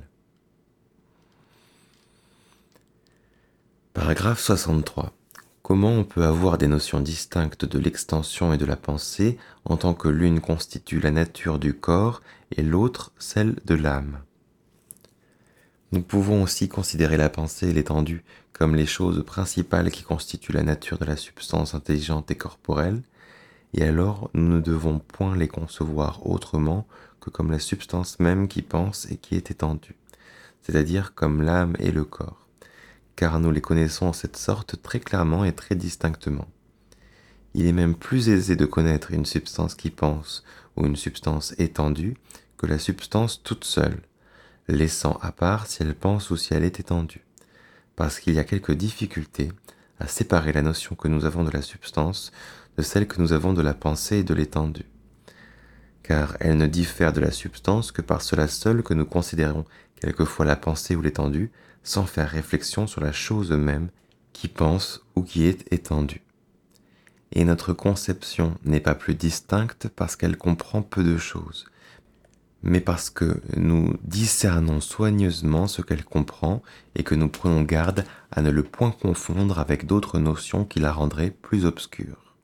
Paragraphe soixante-trois. Comment on peut avoir des notions distinctes de l'extension et de la pensée en tant que l'une constitue la nature du corps et l'autre celle de l'âme? Nous pouvons aussi considérer la pensée et l'étendue comme les choses principales qui constituent la nature de la substance intelligente et corporelle, et alors nous ne devons point les concevoir autrement que comme la substance même qui pense et qui est étendue, c'est-à-dire comme l'âme et le corps, car nous les connaissons en cette sorte très clairement et très distinctement. Il est même plus aisé de connaître une substance qui pense ou une substance étendue que la substance toute seule, laissant à part si elle pense ou si elle est étendue, parce qu'il y a quelques difficultés à séparer la notion que nous avons de la substance de celle que nous avons de la pensée et de l'étendue. car elles ne diffèrent de la substance que par cela seul que nous considérons quelquefois la pensée ou l'étendue, sans faire réflexion sur la chose même qui pense ou qui est étendue. Et notre conception n'est pas plus distincte parce qu'elle comprend peu de choses, mais parce que nous discernons soigneusement ce qu'elle comprend et que nous prenons garde à ne le point confondre avec d'autres notions qui la rendraient plus obscure.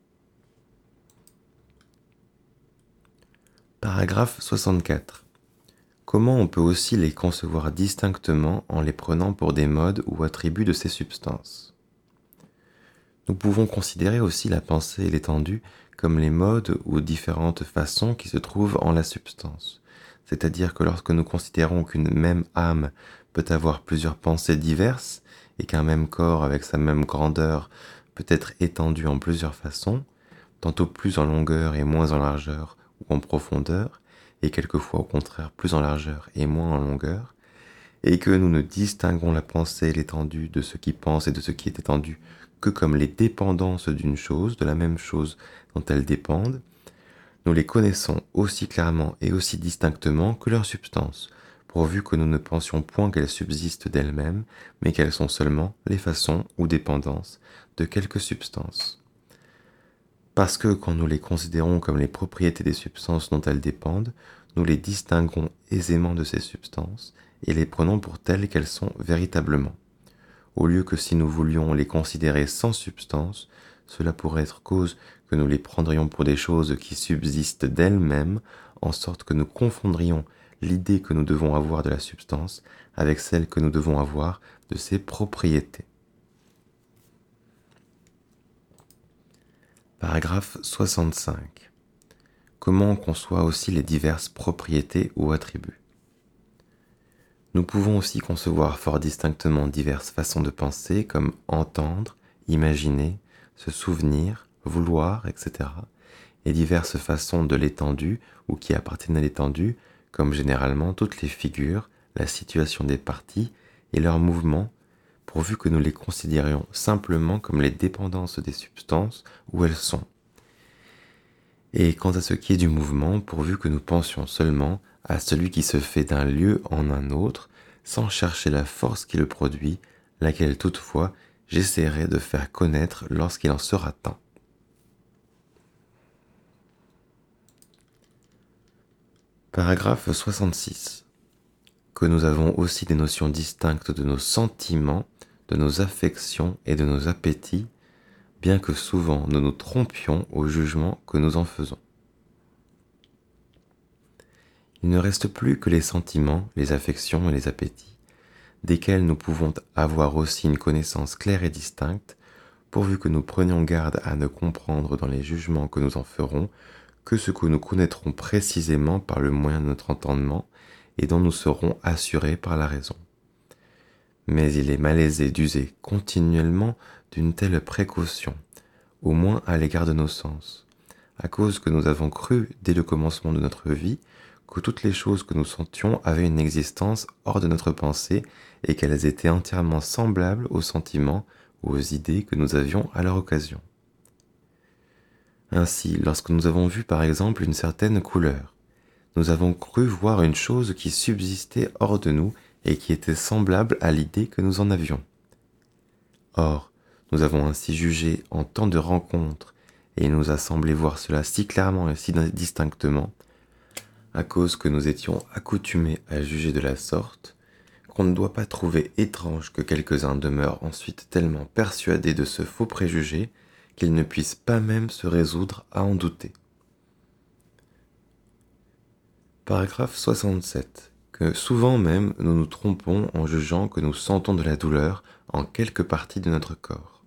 Paragraphe soixante-quatre. Comment on peut aussi les concevoir distinctement en les prenant pour des modes ou attributs de ces substances ? Nous pouvons considérer aussi la pensée et l'étendue comme les modes ou différentes façons qui se trouvent en la substance. C'est-à-dire que lorsque nous considérons qu'une même âme peut avoir plusieurs pensées diverses et qu'un même corps avec sa même grandeur peut être étendu en plusieurs façons, tantôt plus en longueur et moins en largeur ou en profondeur, et quelquefois au contraire plus en largeur et moins en longueur, et que nous ne distinguons la pensée et l'étendue de ce qui pense et de ce qui est étendu que comme les dépendances d'une chose, de la même chose dont elles dépendent, nous les connaissons aussi clairement et aussi distinctement que leur substance, pourvu que nous ne pensions point qu'elles subsistent d'elles-mêmes, mais qu'elles sont seulement les façons ou dépendances de quelque substance. Parce que quand nous les considérons comme les propriétés des substances dont elles dépendent, nous les distinguons aisément de ces substances et les prenons pour telles qu'elles sont véritablement. Au lieu que si nous voulions les considérer sans substance, cela pourrait être cause que nous les prendrions pour des choses qui subsistent d'elles-mêmes, en sorte que nous confondrions l'idée que nous devons avoir de la substance avec celle que nous devons avoir de ses propriétés. Paragraphe soixante-cinq. Comment on conçoit aussi les diverses propriétés ou attributs ? Nous pouvons aussi concevoir fort distinctement diverses façons de penser comme entendre, imaginer, se souvenir, vouloir, et cetera, et diverses façons de l'étendue ou qui appartiennent à l'étendue, comme généralement toutes les figures, la situation des parties et leurs mouvements, pourvu que nous les considérions simplement comme les dépendances des substances où elles sont. Et quant à ce qui est du mouvement, pourvu que nous pensions seulement à celui qui se fait d'un lieu en un autre, sans chercher la force qui le produit, laquelle toutefois j'essaierai de faire connaître lorsqu'il en sera temps. Paragraphe soixante-six. Que nous avons aussi des notions distinctes de nos sentiments, de nos affections et de nos appétits, bien que souvent nous nous trompions au jugement que nous en faisons. Il ne reste plus que les sentiments, les affections et les appétits, desquels nous pouvons avoir aussi une connaissance claire et distincte, pourvu que nous prenions garde à ne comprendre dans les jugements que nous en ferons que ce que nous connaîtrons précisément par le moyen de notre entendement et dont nous serons assurés par la raison. Mais il est malaisé d'user continuellement d'une telle précaution, au moins à l'égard de nos sens, à cause que nous avons cru dès le commencement de notre vie que toutes les choses que nous sentions avaient une existence hors de notre pensée et qu'elles étaient entièrement semblables aux sentiments ou aux idées que nous avions à leur occasion. Ainsi, lorsque nous avons vu par exemple une certaine couleur, nous avons cru voir une chose qui subsistait hors de nous et qui était semblable à l'idée que nous en avions. Or, nous avons ainsi jugé en tant de rencontres, et il nous a semblé voir cela si clairement et si distinctement, à cause que nous étions accoutumés à juger de la sorte, qu'on ne doit pas trouver étrange que quelques-uns demeurent ensuite tellement persuadés de ce faux préjugé qu'ils ne puissent pas même se résoudre à en douter. Paragraphe soixante-sept. Que souvent même nous nous trompons en jugeant que nous sentons de la douleur en quelque partie de notre corps.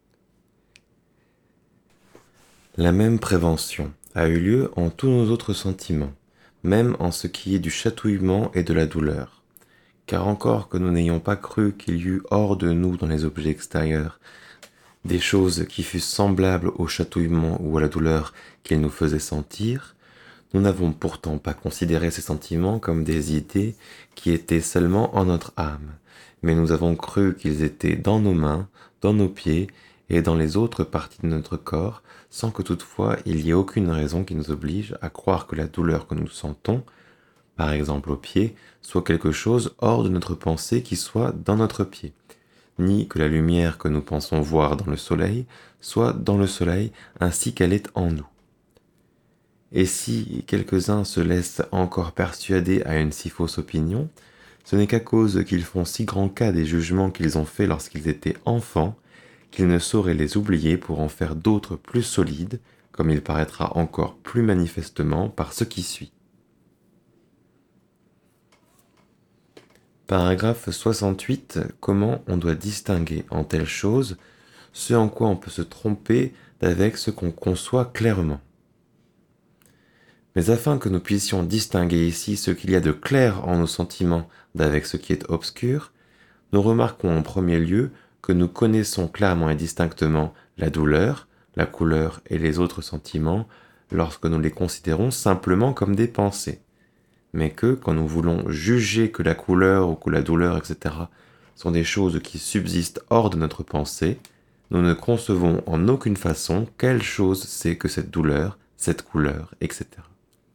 La même prévention a eu lieu en tous nos autres sentiments, même en ce qui est du chatouillement et de la douleur, car encore que nous n'ayons pas cru qu'il y eût hors de nous dans les objets extérieurs des choses qui fussent semblables au chatouillement ou à la douleur qu'ils nous faisaient sentir, nous n'avons pourtant pas considéré ces sentiments comme des idées qui étaient seulement en notre âme, mais nous avons cru qu'ils étaient dans nos mains, dans nos pieds et dans les autres parties de notre corps, sans que toutefois il y ait aucune raison qui nous oblige à croire que la douleur que nous sentons, par exemple au pied, soit quelque chose hors de notre pensée qui soit dans notre pied, ni que la lumière que nous pensons voir dans le soleil soit dans le soleil ainsi qu'elle est en nous. Et si quelques-uns se laissent encore persuader à une si fausse opinion, ce n'est qu'à cause qu'ils font si grand cas des jugements qu'ils ont faits lorsqu'ils étaient enfants, qu'ils ne sauraient les oublier pour en faire d'autres plus solides, comme il paraîtra encore plus manifestement par ce qui suit. Paragraphe soixante-huit. Comment on doit distinguer en telle chose ce en quoi on peut se tromper d'avec ce qu'on conçoit clairement. Mais afin que nous puissions distinguer ici ce qu'il y a de clair en nos sentiments d'avec ce qui est obscur, nous remarquons en premier lieu que nous connaissons clairement et distinctement la douleur, la couleur et les autres sentiments lorsque nous les considérons simplement comme des pensées, mais que quand nous voulons juger que la couleur ou que la douleur, et cetera, sont des choses qui subsistent hors de notre pensée, nous ne concevons en aucune façon quelle chose c'est que cette douleur, cette couleur, et cetera.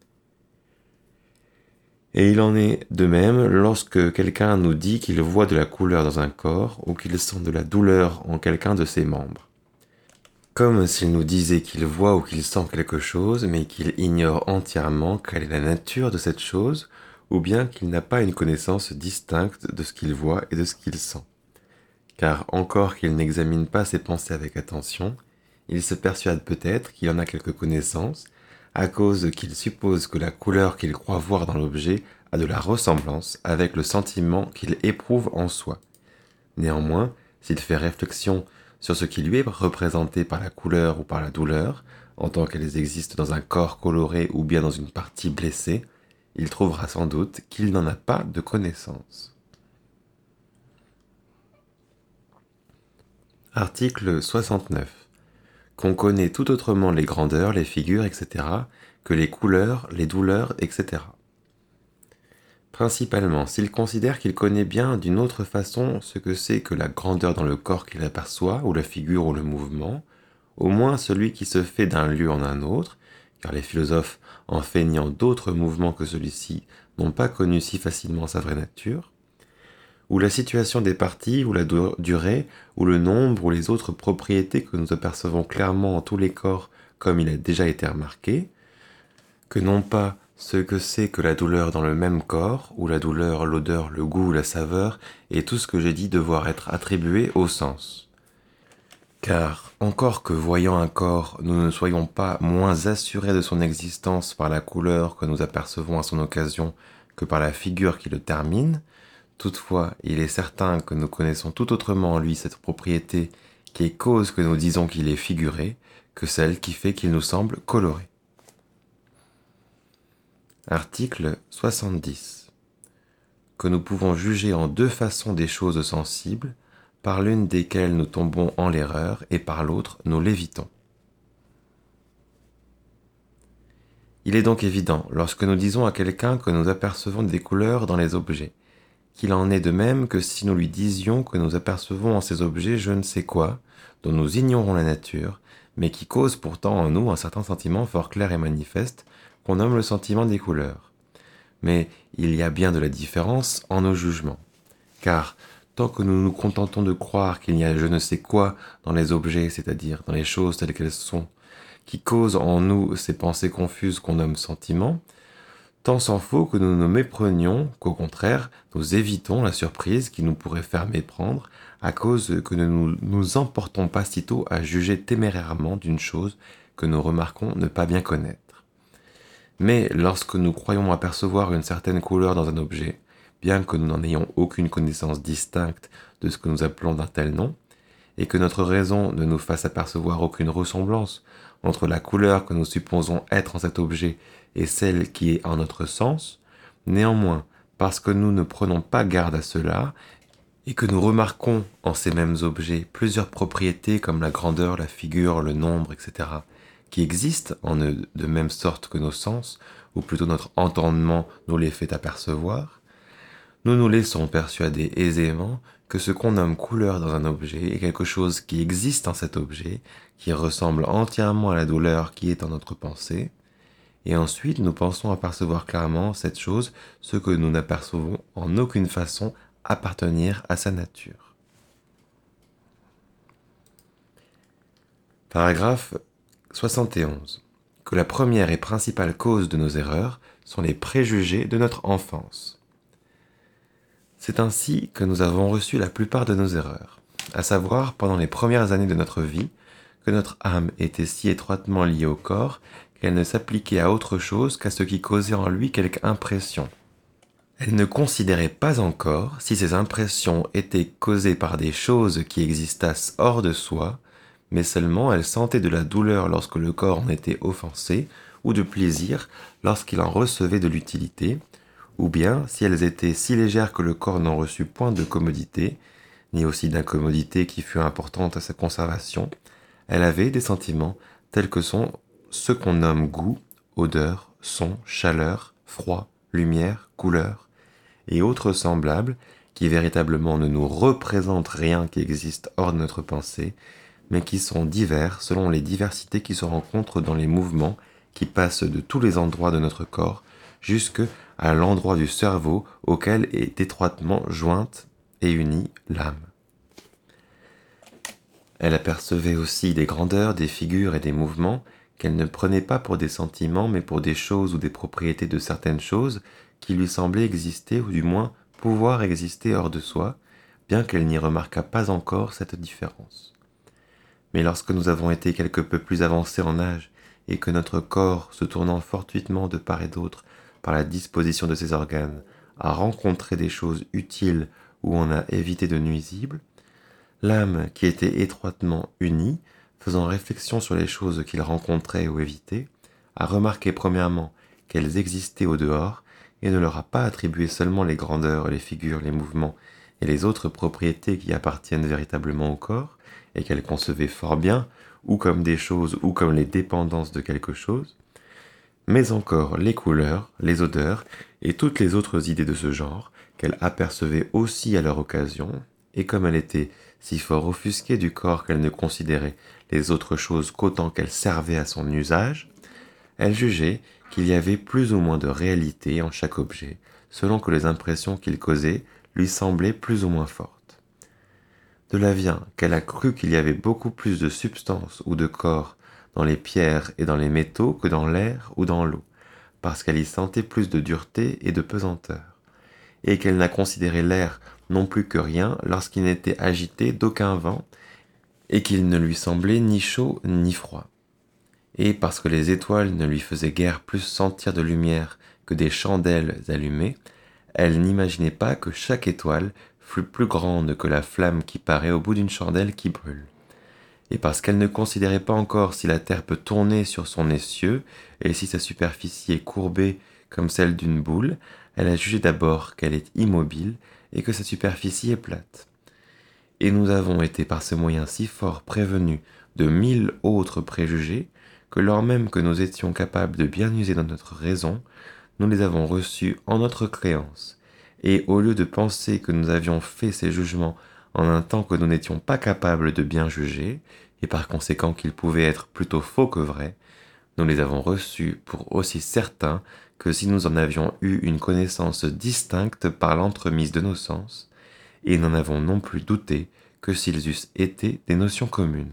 Et il en est de même lorsque quelqu'un nous dit qu'il voit de la couleur dans un corps ou qu'il sent de la douleur en quelqu'un de ses membres. Comme s'il nous disait qu'il voit ou qu'il sent quelque chose, mais qu'il ignore entièrement quelle est la nature de cette chose, ou bien qu'il n'a pas une connaissance distincte de ce qu'il voit et de ce qu'il sent. Car encore qu'il n'examine pas ses pensées avec attention, il se persuade peut-être qu'il en a quelque connaissance, à cause qu'il suppose que la couleur qu'il croit voir dans l'objet a de la ressemblance avec le sentiment qu'il éprouve en soi. Néanmoins, s'il fait réflexion sur ce qui lui est représenté par la couleur ou par la douleur, en tant qu'elles existent dans un corps coloré ou bien dans une partie blessée, il trouvera sans doute qu'il n'en a pas de connaissance. Article soixante-neuf. Qu'on connaît tout autrement les grandeurs, les figures, et cetera, que les couleurs, les douleurs, et cetera. Principalement, s'il considère qu'il connaît bien d'une autre façon ce que c'est que la grandeur dans le corps qu'il aperçoit, ou la figure ou le mouvement, au moins celui qui se fait d'un lieu en un autre, car les philosophes, en feignant d'autres mouvements que celui-ci, n'ont pas connu si facilement sa vraie nature, ou la situation des parties, ou la durée, ou le nombre, ou les autres propriétés que nous apercevons clairement en tous les corps, comme il a déjà été remarqué, que non pas ce que c'est que la douleur dans le même corps, ou la douleur, l'odeur, le goût, la saveur, et tout ce que j'ai dit devoir être attribué au sens. Car, encore que voyant un corps, nous ne soyons pas moins assurés de son existence par la couleur que nous apercevons à son occasion que par la figure qui le termine, toutefois, il est certain que nous connaissons tout autrement en lui cette propriété qui est cause que nous disons qu'il est figuré, que celle qui fait qu'il nous semble coloré. Article soixante-dix. Que nous pouvons juger en deux façons des choses sensibles, par l'une desquelles nous tombons en l'erreur et par l'autre nous l'évitons. Il est donc évident, lorsque nous disons à quelqu'un que nous apercevons des couleurs dans les objets, qu'il en est de même que si nous lui disions que nous apercevons en ces objets je ne sais quoi, dont nous ignorons la nature, mais qui cause pourtant en nous un certain sentiment fort clair et manifeste, qu'on nomme le sentiment des couleurs. Mais il y a bien de la différence en nos jugements, car tant que nous nous contentons de croire qu'il y a je ne sais quoi dans les objets, c'est-à-dire dans les choses telles qu'elles sont, qui causent en nous ces pensées confuses qu'on nomme sentiments, tant s'en faut que nous nous méprenions, qu'au contraire, nous évitons la surprise qui nous pourrait faire méprendre, à cause que nous ne nous emportons pas sitôt à juger témérairement d'une chose que nous remarquons ne pas bien connaître. Mais lorsque nous croyons apercevoir une certaine couleur dans un objet, bien que nous n'en ayons aucune connaissance distincte de ce que nous appelons d'un tel nom, et que notre raison ne nous fasse apercevoir aucune ressemblance entre la couleur que nous supposons être en cet objet et celle qui est en notre sens, néanmoins, parce que nous ne prenons pas garde à cela, et que nous remarquons en ces mêmes objets plusieurs propriétés comme la grandeur, la figure, le nombre, et cetera, qui existent en eux de même sorte que nos sens, ou plutôt notre entendement nous les fait apercevoir, nous nous laissons persuader aisément que ce qu'on nomme couleur dans un objet est quelque chose qui existe en cet objet, qui ressemble entièrement à la douleur qui est en notre pensée, et ensuite nous pensons apercevoir clairement cette chose, ce que nous n'apercevons en aucune façon appartenir à sa nature. Paragraphe soixante et onze. Que la première et principale cause de nos erreurs sont les préjugés de notre enfance. C'est ainsi que nous avons reçu la plupart de nos erreurs, à savoir pendant les premières années de notre vie, que notre âme était si étroitement liée au corps qu'elle ne s'appliquait à autre chose qu'à ce qui causait en lui quelque impression. Elle ne considérait pas encore si ces impressions étaient causées par des choses qui existassent hors de soi, mais seulement elle sentait de la douleur lorsque le corps en était offensé, ou de plaisir lorsqu'il en recevait de l'utilité, ou bien si elles étaient si légères que le corps n'en reçut point de commodité, ni aussi d'incommodité qui fût importante à sa conservation, elle avait des sentiments tels que sont ceux qu'on nomme goût, odeur, son, chaleur, froid, lumière, couleur, et autres semblables, qui véritablement ne nous représentent rien qui existe hors de notre pensée, mais qui sont divers selon les diversités qui se rencontrent dans les mouvements qui passent de tous les endroits de notre corps jusque à l'endroit du cerveau auquel est étroitement jointe et unie l'âme. Elle apercevait aussi des grandeurs, des figures et des mouvements qu'elle ne prenait pas pour des sentiments mais pour des choses ou des propriétés de certaines choses qui lui semblaient exister ou du moins pouvoir exister hors de soi, bien qu'elle n'y remarquât pas encore cette différence. Mais lorsque nous avons été quelque peu plus avancés en âge et que notre corps, se tournant fortuitement de part et d'autre par la disposition de ses organes, a rencontré des choses utiles où on a évité de nuisibles, l'âme qui était étroitement unie, faisant réflexion sur les choses qu'il rencontrait ou évitait, a remarqué premièrement qu'elles existaient au dehors et ne leur a pas attribué seulement les grandeurs, les figures, les mouvements et les autres propriétés qui appartiennent véritablement au corps et qu'elle concevait fort bien, ou comme des choses ou comme les dépendances de quelque chose, mais encore les couleurs, les odeurs et toutes les autres idées de ce genre qu'elle apercevait aussi à leur occasion, et comme elle était si fort offusquée du corps qu'elle ne considérait les autres choses qu'autant qu'elles servaient à son usage, elle jugeait qu'il y avait plus ou moins de réalité en chaque objet, selon que les impressions qu'il causait lui semblaient plus ou moins fortes. De là vient qu'elle a cru qu'il y avait beaucoup plus de substance ou de corps dans les pierres et dans les métaux que dans l'air ou dans l'eau, parce qu'elle y sentait plus de dureté et de pesanteur, et qu'elle n'a considéré l'air non plus que rien lorsqu'il n'était agité d'aucun vent, et qu'il ne lui semblait ni chaud ni froid. Et parce que les étoiles ne lui faisaient guère plus sentir de lumière que des chandelles allumées, elle n'imaginait pas que chaque étoile fût plus grande que la flamme qui paraît au bout d'une chandelle qui brûle. Et parce qu'elle ne considérait pas encore si la terre peut tourner sur son essieu et si sa superficie est courbée comme celle d'une boule, elle a jugé d'abord qu'elle est immobile et que sa superficie est plate. Et nous avons été par ce moyen si fort prévenus de mille autres préjugés que lors même que nous étions capables de bien user dans notre raison, nous les avons reçus en notre créance, et au lieu de penser que nous avions fait ces jugements en un temps que nous n'étions pas capables de bien juger, et par conséquent qu'ils pouvaient être plutôt faux que vrais, nous les avons reçus pour aussi certains que si nous en avions eu une connaissance distincte par l'entremise de nos sens, et n'en avons non plus douté que s'ils eussent été des notions communes.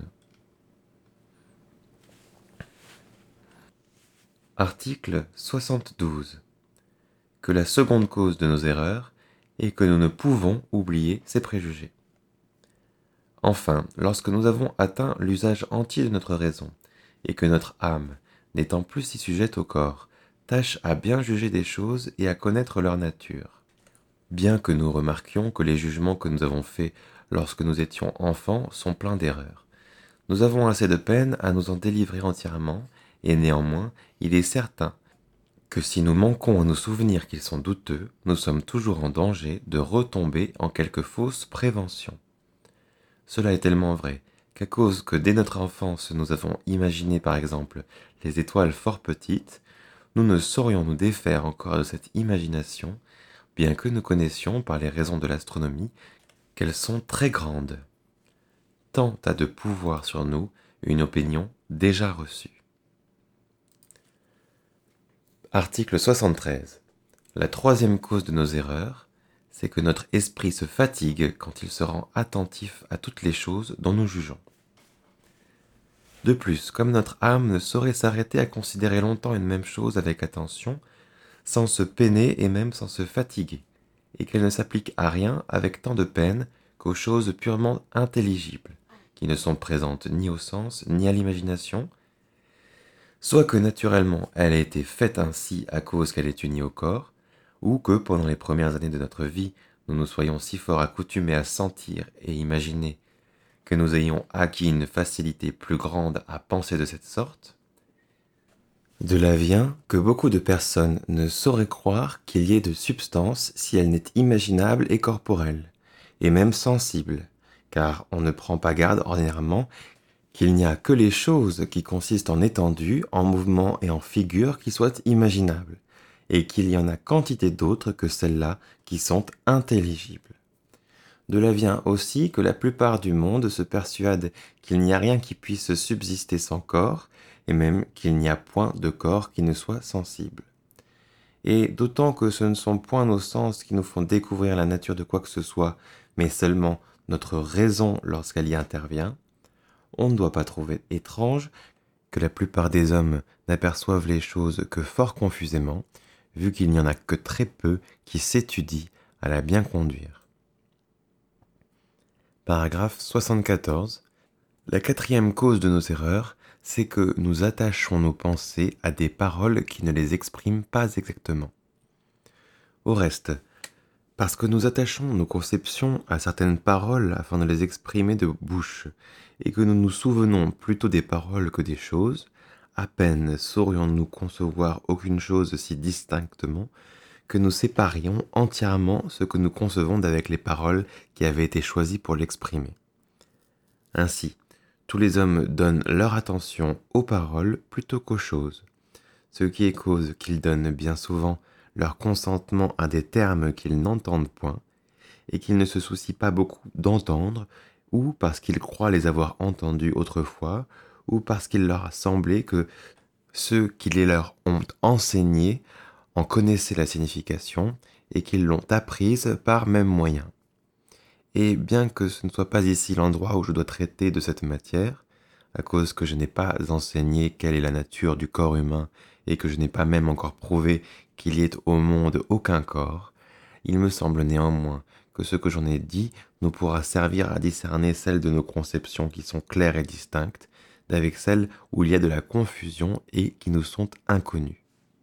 Article soixante-douze. Que la seconde cause de nos erreurs est que nous ne pouvons oublier ces préjugés. Enfin, lorsque nous avons atteint l'usage entier de notre raison, et que notre âme, n'étant plus si sujette au corps, tâche à bien juger des choses et à connaître leur nature, bien que nous remarquions que les jugements que nous avons faits lorsque nous étions enfants sont pleins d'erreurs, nous avons assez de peine à nous en délivrer entièrement, et néanmoins, il est certain que si nous manquons à nous souvenir qu'ils sont douteux, nous sommes toujours en danger de retomber en quelque fausse prévention. Cela est tellement vrai qu'à cause que dès notre enfance nous avons imaginé par exemple les étoiles fort petites, nous ne saurions nous défaire encore de cette imagination, bien que nous connaissions par les raisons de l'astronomie qu'elles sont très grandes. Tant a de pouvoir sur nous une opinion déjà reçue. Article soixante-treize. La troisième cause de nos erreurs, c'est que notre esprit se fatigue quand il se rend attentif à toutes les choses dont nous jugeons. De plus, comme notre âme ne saurait s'arrêter à considérer longtemps une même chose avec attention, sans se peiner et même sans se fatiguer, et qu'elle ne s'applique à rien avec tant de peine qu'aux choses purement intelligibles, qui ne sont présentes ni au sens ni à l'imagination, soit que naturellement elle a été faite ainsi à cause qu'elle est unie au corps, ou que pendant les premières années de notre vie, nous nous soyons si fort accoutumés à sentir et imaginer que nous ayons acquis une facilité plus grande à penser de cette sorte. De là vient que beaucoup de personnes ne sauraient croire qu'il y ait de substance si elle n'est imaginable et corporelle, et même sensible, car on ne prend pas garde ordinairement qu'il n'y a que les choses qui consistent en étendue, en mouvement et en figure qui soient imaginables, et qu'il y en a quantité d'autres que celles-là qui sont intelligibles. De là vient aussi que la plupart du monde se persuade qu'il n'y a rien qui puisse subsister sans corps, et même qu'il n'y a point de corps qui ne soit sensible. Et d'autant que ce ne sont point nos sens qui nous font découvrir la nature de quoi que ce soit, mais seulement notre raison lorsqu'elle y intervient, on ne doit pas trouver étrange que la plupart des hommes n'aperçoivent les choses que fort confusément, vu qu'il n'y en a que très peu qui s'étudient à la bien conduire. Paragraphe soixante-quatorze. La quatrième cause de nos erreurs, c'est que nous attachons nos pensées à des paroles qui ne les expriment pas exactement. Au reste, parce que nous attachons nos conceptions à certaines paroles afin de les exprimer de bouche, et que nous nous souvenons plutôt des paroles que des choses, à peine saurions-nous concevoir aucune chose si distinctement que nous séparions entièrement ce que nous concevons d'avec les paroles qui avaient été choisies pour l'exprimer. Ainsi, tous les hommes donnent leur attention aux paroles plutôt qu'aux choses, ce qui est cause qu'ils donnent bien souvent leur consentement à des termes qu'ils n'entendent point, et qu'ils ne se soucient pas beaucoup d'entendre, ou parce qu'ils croient les avoir entendus autrefois, ou parce qu'il leur a semblé que ceux qui les leur ont enseignés en connaissaient la signification, et qu'ils l'ont apprise par même moyen. Et bien que ce ne soit pas ici l'endroit où je dois traiter de cette matière, à cause que je n'ai pas enseigné quelle est la nature du corps humain et que je n'ai pas même encore prouvé qu'il y ait au monde aucun corps, il me semble néanmoins que ce que j'en ai dit nous pourra servir à discerner celles de nos conceptions qui sont claires et distinctes, d'avec celles où il y a de la confusion et qui nous sont inconnues.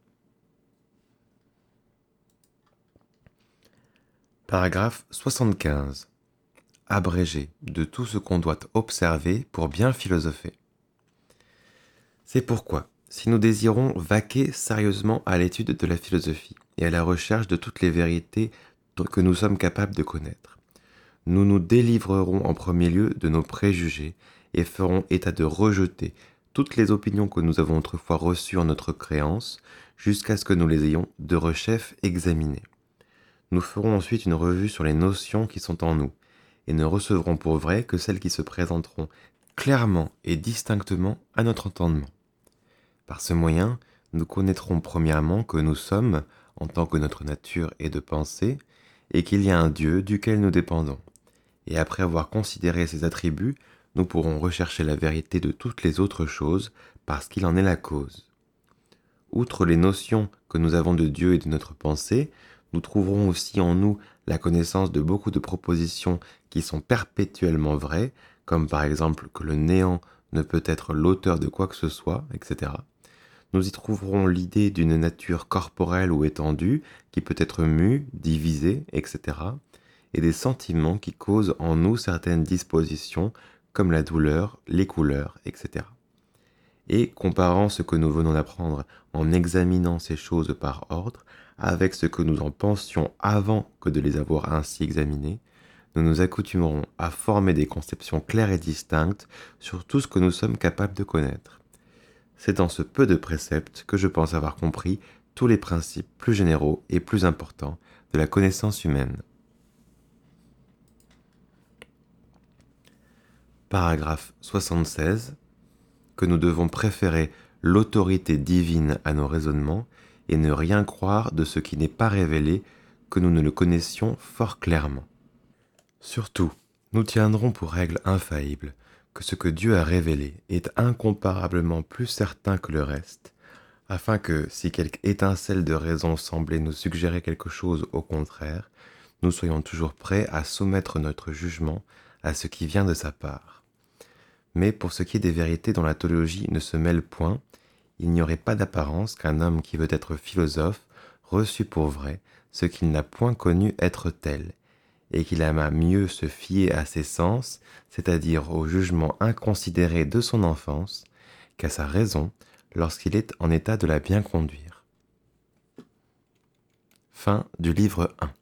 Paragraphe soixante-quinze. Abrégé de tout ce qu'on doit observer pour bien philosopher. C'est pourquoi, si nous désirons vaquer sérieusement à l'étude de la philosophie et à la recherche de toutes les vérités que nous sommes capables de connaître, nous nous délivrerons en premier lieu de nos préjugés et ferons état de rejeter toutes les opinions que nous avons autrefois reçues en notre créance, jusqu'à ce que nous les ayons de rechef examinées. Nous ferons ensuite une revue sur les notions qui sont en nous, et ne recevrons pour vraies que celles qui se présenteront clairement et distinctement à notre entendement. Par ce moyen, nous connaîtrons premièrement que nous sommes, en tant que notre nature est de penser, et qu'il y a un Dieu duquel nous dépendons. Et après avoir considéré ses attributs, nous pourrons rechercher la vérité de toutes les autres choses, parce qu'il en est la cause. Outre les notions que nous avons de Dieu et de notre pensée, nous trouverons aussi en nous la connaissance de beaucoup de propositions qui sont perpétuellement vraies, comme par exemple que le néant ne peut être l'auteur de quoi que ce soit, et cetera. Nous y trouverons l'idée d'une nature corporelle ou étendue qui peut être mue, divisée, et cetera, et des sentiments qui causent en nous certaines dispositions, comme la douleur, les couleurs, et cetera. Et comparant ce que nous venons d'apprendre en examinant ces choses par ordre, avec ce que nous en pensions avant que de les avoir ainsi examinées, nous nous accoutumerons à former des conceptions claires et distinctes sur tout ce que nous sommes capables de connaître. C'est dans ce peu de préceptes que je pense avoir compris tous les principes plus généraux et plus importants de la connaissance humaine. Paragraphe soixante-seize. Que nous devons préférer l'autorité divine à nos raisonnements et ne rien croire de ce qui n'est pas révélé, que nous ne le connaissions fort clairement. Surtout, nous tiendrons pour règle infaillible que ce que Dieu a révélé est incomparablement plus certain que le reste, afin que, si quelque étincelle de raison semblait nous suggérer quelque chose au contraire, nous soyons toujours prêts à soumettre notre jugement à ce qui vient de sa part. Mais pour ce qui est des vérités dont la théologie ne se mêle point, il n'y aurait pas d'apparence qu'un homme qui veut être philosophe reçût pour vrai ce qu'il n'a point connu être tel, et qu'il aima mieux se fier à ses sens, c'est-à-dire au jugement inconsidéré de son enfance, qu'à sa raison lorsqu'il est en état de la bien conduire. Fin du livre un.